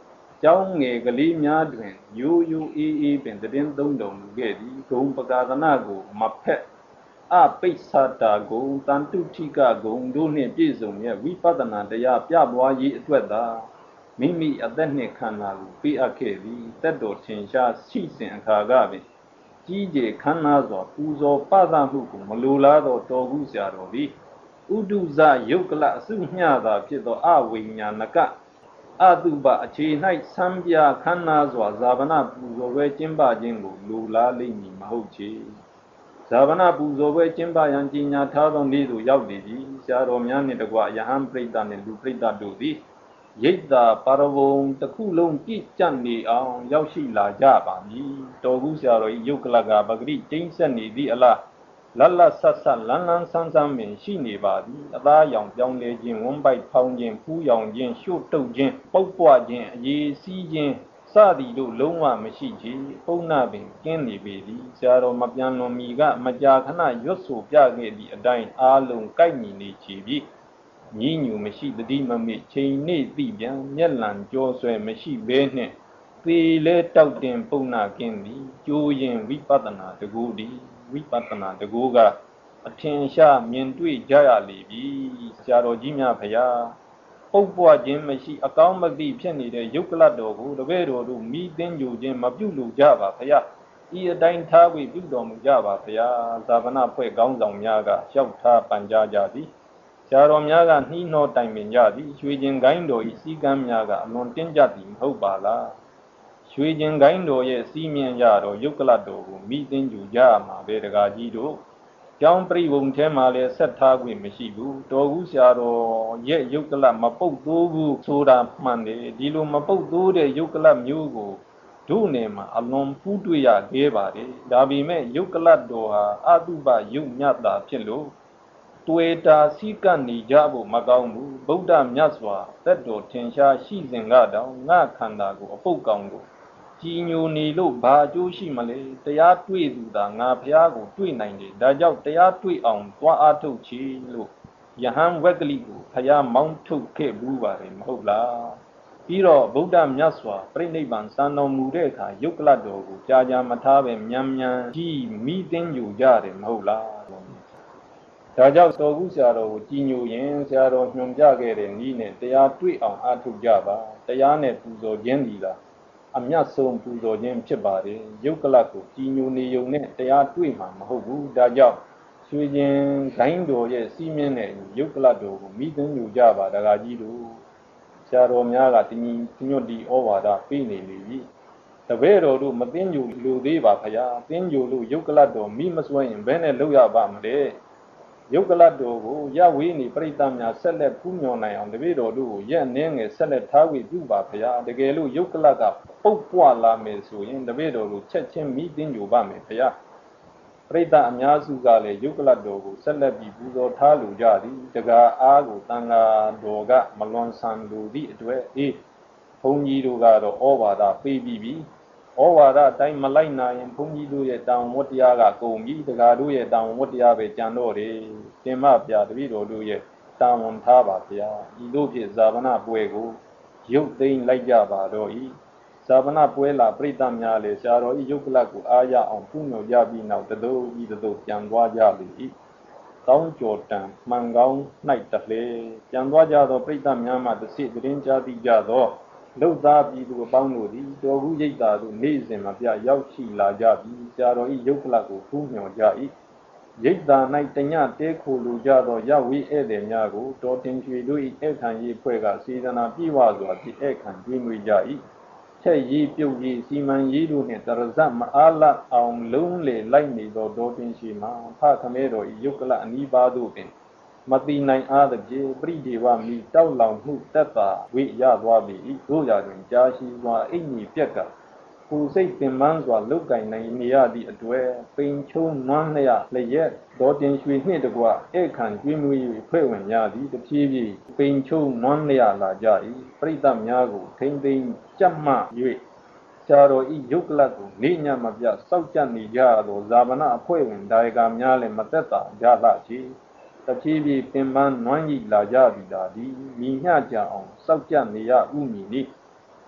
ကျောင်းငယ်ကလေးများတွင်ရိုးရိုးအေးအေးပင်တည်င်းသုံးတော်မူခဲ့သည်ဂုံပကာသနာကိုမဖက်အပိစ္ဆတာဂုံတန်တုထိကဂုံတို့နှင့်ပြည့်စုံရဲ့ဝိပဿနာတရားပြပွားရေးအတွက်သာမိမိအသက်နှင့်ခန္ဓာကိုပေးအပ်ခဲ့သည်တက်တော်ထင်ရှားရှိစဉ်အခါကပင်ကြီးကျယ်ခမ်းနားစွာပူဇော်ပသမှုကိုမလိုလားသောတော်ကူးဆရာတော်သည်ဥဒုဇယုတ်ကလအစုမျှသာဖြစ်သောအဝိညာဏကအတုပအခြေ၌ဆံပြခမ်းနားစွာဇာဗနာပူဇော်ပွဲကျင်းပခြင်းကိုလိုလားလိမ့်မည်မဟုတ်ချေဇာဗနာပူဇော်ပွဲကျင်းပရန်ကြီးညာထားသောနေ့သို့ရောက်နေပြီဆရာတော်များနှင့်တကွယဟန်ပရိသတ်နှင့်လူပရိသတ်တို့သည်ရိတ်တာပါရဝုံတစ်ခုလုံးပြည့်ကျက်နေအောင်ရောက်ရှိလာကြပါမည်တော်ကူးဆရာတော်၏ယုတ်ကလကပဂရိကျင်းဆက်နေသည့်အလားလတ်လတ်ဆတ်ဆတ်လန်းလန်းဆန်းဆန်းပင်ရှိနေပါသည်အသားရောင်ပြောင်းလဲခြင်းဝန်းပိုက်ဖောင်းခြင်းဖူးရောင်ခြင်းရှို့တုပ်ခြင်းပုတ်ပွားခြင်းအေးစီးခြင်းစသည်တို့လုံးဝမရှိချေပုံနာပင်ကျင်းနေပေသည်ဆရာတော်မပြန်လွန်မီကမကြာခဏရွတ်ဆိုပြခဲ့သည့်အတိုင်းအားလုံးကိုက်ညီနေချေပြီညီညူမရှိတတိမမေချိန်နေသိပြန်မျက်လံကြောဆွဲမရှိဘဲနှင့်သေလဲတောက်တင်ပုံနာကင်းသည်ကျိုးရင်ဝိပဿနာတကူသည်ဝိပဿနာတကူကအထင်ရှားမြင်တွေ့ကြရလေပြီဆရာတော်ကြီးများဖရာပုတ်ပွားခြင်းမရှိအကောင်းမသိဖြစ်နေတဲ့ယုတ်ကလတော်ကိုတပည့်တော်တို့မိသိညူခြင်းမပြုလို့ကြပါဖရာဤအတိုင်းထားပြီးပြုတော်မူကြပါဖရာဇာဗနာဖွဲ့ကောင်းဆောင်များကလျှောက်ထားပန်ကြားကြသည်ဆရာတော်များကနှီးနှောတိုင်ပင်ကြသည်ရွှေကျင်ကိုင်းတော်ဤစည်းကမ်းများကအလွန်တင်းကျပ်သည်မဟုတ်ပါလားရွှေကျင်ကိုင်းတော်ရဲ့စီးမြင်ကြတော့ယုတ်ကလတော်ကိုမိသိညူကြမှာပဲတကားကြီးတို့ကျောင်းပရိဝုံထဲမှာလည်းဆက်ထားခွင့်မရှိဘူးတော်ကူးဆရာတော်ရဲ့ယုတ်ကလမပုတ်သိုးဘူးဆိုတာမှန်တယ်ဒီလိုမပုတ်သိုးတဲ့ယုတ်ကလမျိုးကိုတို့နယ်မှာအလွန်ပူးတွေ့ရခဲ့ပါတယ်ဒါပေမဲ့ယုတ်ကလတော်ဟာအတုပယုတ်မြတ်တာဖြစ်လို့တွေ့တာစီကပ်နေကြဖို့မကောင်းဘူးဗုဒ္ဓမြတ်စွာသက်တော်ထင်ရှားရှိစဉ်ကတောင်ငါခန္ဓာကိုအပုတ်ကောင်ကိုကြည်ညိုနေလို့ဘာအကျိုးရှိမလဲတရားတွေ့သူသာငါဖျားကိုတွေ့နိုင်တယ်ဒါကြောင့်တရားတွေ့အောင်သွားအားထုတ်ချီလို့ယဟန်ဝက်ကလိကိုဖျားမောင်းထုတ်ခဲ့ဘူးပါတယ်မဟုတ်လားပြီးတော့ဗုဒ္ဓမြတ်စွာပြိဋိဘံစံတော်မူတဲ့အခါယုတ်ကလတော်ကိုကြာကြာမထားပဲမြန်မြန်ကြီးမိသိညူကြတယ်မဟုတ်လားဒါကြောင့်တော်ကူးဆရာတော်ကိုကြည်ညိုရင်ဆရာတော်ညွှန်ပြခဲ့တဲ့နည်းနဲ့တရားတွေ့အောင်အားထုတ်ကြပါတရားနဲ့ပူဇော်ခြင်းဒီလားအမြတ်ဆုံးပူဇော်ခြင်းဖြစ်ပါတယ်ယုတ်ကလကိုကြည်ညိုနေုံနဲ့တရားတွေ့မှာမဟုတ်ဘူးဒါကြောင့်ရွှေကျင်ဂိုင်းတော်ရဲ့စီးမြင့်တဲ့ယုတ်ကလတော်ကိုမိသိညူကြပါတကားကြီးတို့ဆရာတော်များကတင်းညွတ်ဒီဩဝါဒပေးနေလေပြီတပည့်တော်တို့မသိညူလူသေးပါဖရာသိညူလို့ယုတ်ကလတော်မိမစွဲရင်ဘယ်နဲ့လောက်ရပါမလဲယုတ်ကလတော်ကိုရဝေးနေပြိတ္တများဆက်လက်ပူးမြော်နိုင်အောင်တပည့်တော်တို့ကိုရက်နှင်းငယ်ဆက်လက်ထားဝေပြုပါဗျာတကယ်လို့ယုတ်ကလကပုတ်ပွားလာမယ်ဆိုရင်တပည့်တော်တို့ချက်ချင်းမိသိညိုပါမယ်ဗျာပြိတ္တအများစုကလည်းယုတ်ကလတော်ကိုဆက်လက်ပြီးပူဇော်ထားလိုကြသည်တကားအားကိုတန်ဃာတော်ကမလွန်ဆန်လိုသည့်အတွက်အေးဘုန်းကြီးတို့ကတော့ဩဝါဒပေးပြီးပြီဩဝါဒအတိုင်းမလိုက်နိုင်ရင်ဘုန်းကြီးတို့ရဲ့တောင်းဝတ္တရားကကုန်ပြီတကားတို့ရဲ့တောင်းဝတ္တရားပဲကြံတော့တယ်သင်္မပြတပည့်တော်တို့ရဲ့တာဝန်ထားပါဗျာဤတို့ဖြင့်ဇာဗနာပွဲကိုရုပ်သိမ်းလိုက်ကြပါတော့ဤဇာဗနာပွဲလာပြိတ္တများလေဆရာတော်ဤယုတ်ကလကိုအားရအောင်ပူးမြော်ကြပြီးနောက်တသို့ဤတသို့ပြန်သွားကြပြီဤကောင်းကြော်တံမှန်ကောင်း၌တလေပြန်သွားကြသောပြိတ္တများမှတစ်စိသတင်းကြားသိကြသောလုတ်သားပြည်သူအပေါင်းတို့သည်တော်ဘူးရိပ်သာတို့နေ့စဉ်မပြရောက်ရှိလာကြပြီးဆရာတော်ဤယုတ်ကလကိုပူးမြော်ကြ၏ရိပ်သာ၌တညတဲခိုလိုကြသောရဝိဧည့်သည်များကိုတော်တင်ရွှေတို့၏ဧခံရေးဖွဲ့ကစေတနာပြည့်ဝစွာဖြင့်ဧခံကျွေးမွေးကြ၏ချက်ရေးပြုတ်ရေးစီမံရေးတို့နှင့်တရဇတ်မအားလအောင်လုံးလေလိုက်နေသောတော်တင်ရှိမှာဖခမဲတော်ဤယုတ်ကလအနီးပါးတို့ပင်မတိနိုင်အားသဖြင့်ပရိဒေဝမိတောက်လောင်မှုတက်တာဝိရသွားပြီတို့ရာတွင်ကြာရှိစွာအိမ်ကြီးပြက်ကကိုယ်စိတ်ပင်ပန်းစွာလုတ်ကင်နိုင်နေရသည့်အတွက်ပိန်ချုံနွမ်းလျက်လျက်ဒေါ်တင်ရွှေနှင့်တကွဧခံကျွေးမွေး၍ဖွဲ့ဝင်များသည်တဖြည်းဖြည်းပိန်ချုံနွမ်းလျက်လာကြ၏ပရိသတ်များကိုထိမ့်သိမ်းကြက်မှ၍ဆရာတော်ဤယုတ်ကလကိုနေညမပြစောက်ကြနေကြသောဇာဗနာအဖွဲ့ဝင်ဒါယကာများလည်းမသက်သာကြလှချေတဖြည်းဖြည်းပင်ပန်းနွမ်းကြီးလာကြပြီသာသည်မိညကြအောင်စောက်ကြနေရဥမည်နည်းဆ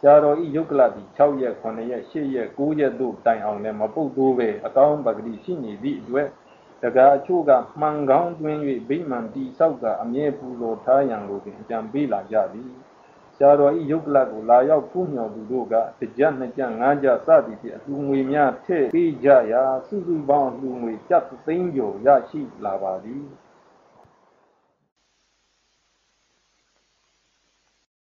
ရာတော်ဤယုတ်ကလတိ၆ရက်ခုနှစ်ရက်၈ရက်၉ရက်တို့တိုင်အောင်လည်းမပုတ်တိုးပဲအကောင်းပဂတိရှိနေသည့်အတွက်တကားအချို့ကမှန်ကောင်းတွင်၍ဗိမာန်တိဆောက်ကအမြဲပူဇော်ထားရန်ကိုပင်အကြံပေးလာကြသည်ဆရာတော်ဤယုတ်ကလကိုလာရောက်ဖူးမြော်သူတို့ကတစ်ကြနှစ်ကြငါးကြစသည်ဖြင့်အလှူငွေများထည့်ပေးကြရာစုစုပေါင်းအလှူငွေကျပ်သိန်းကျော်ရရှိလာပါသည်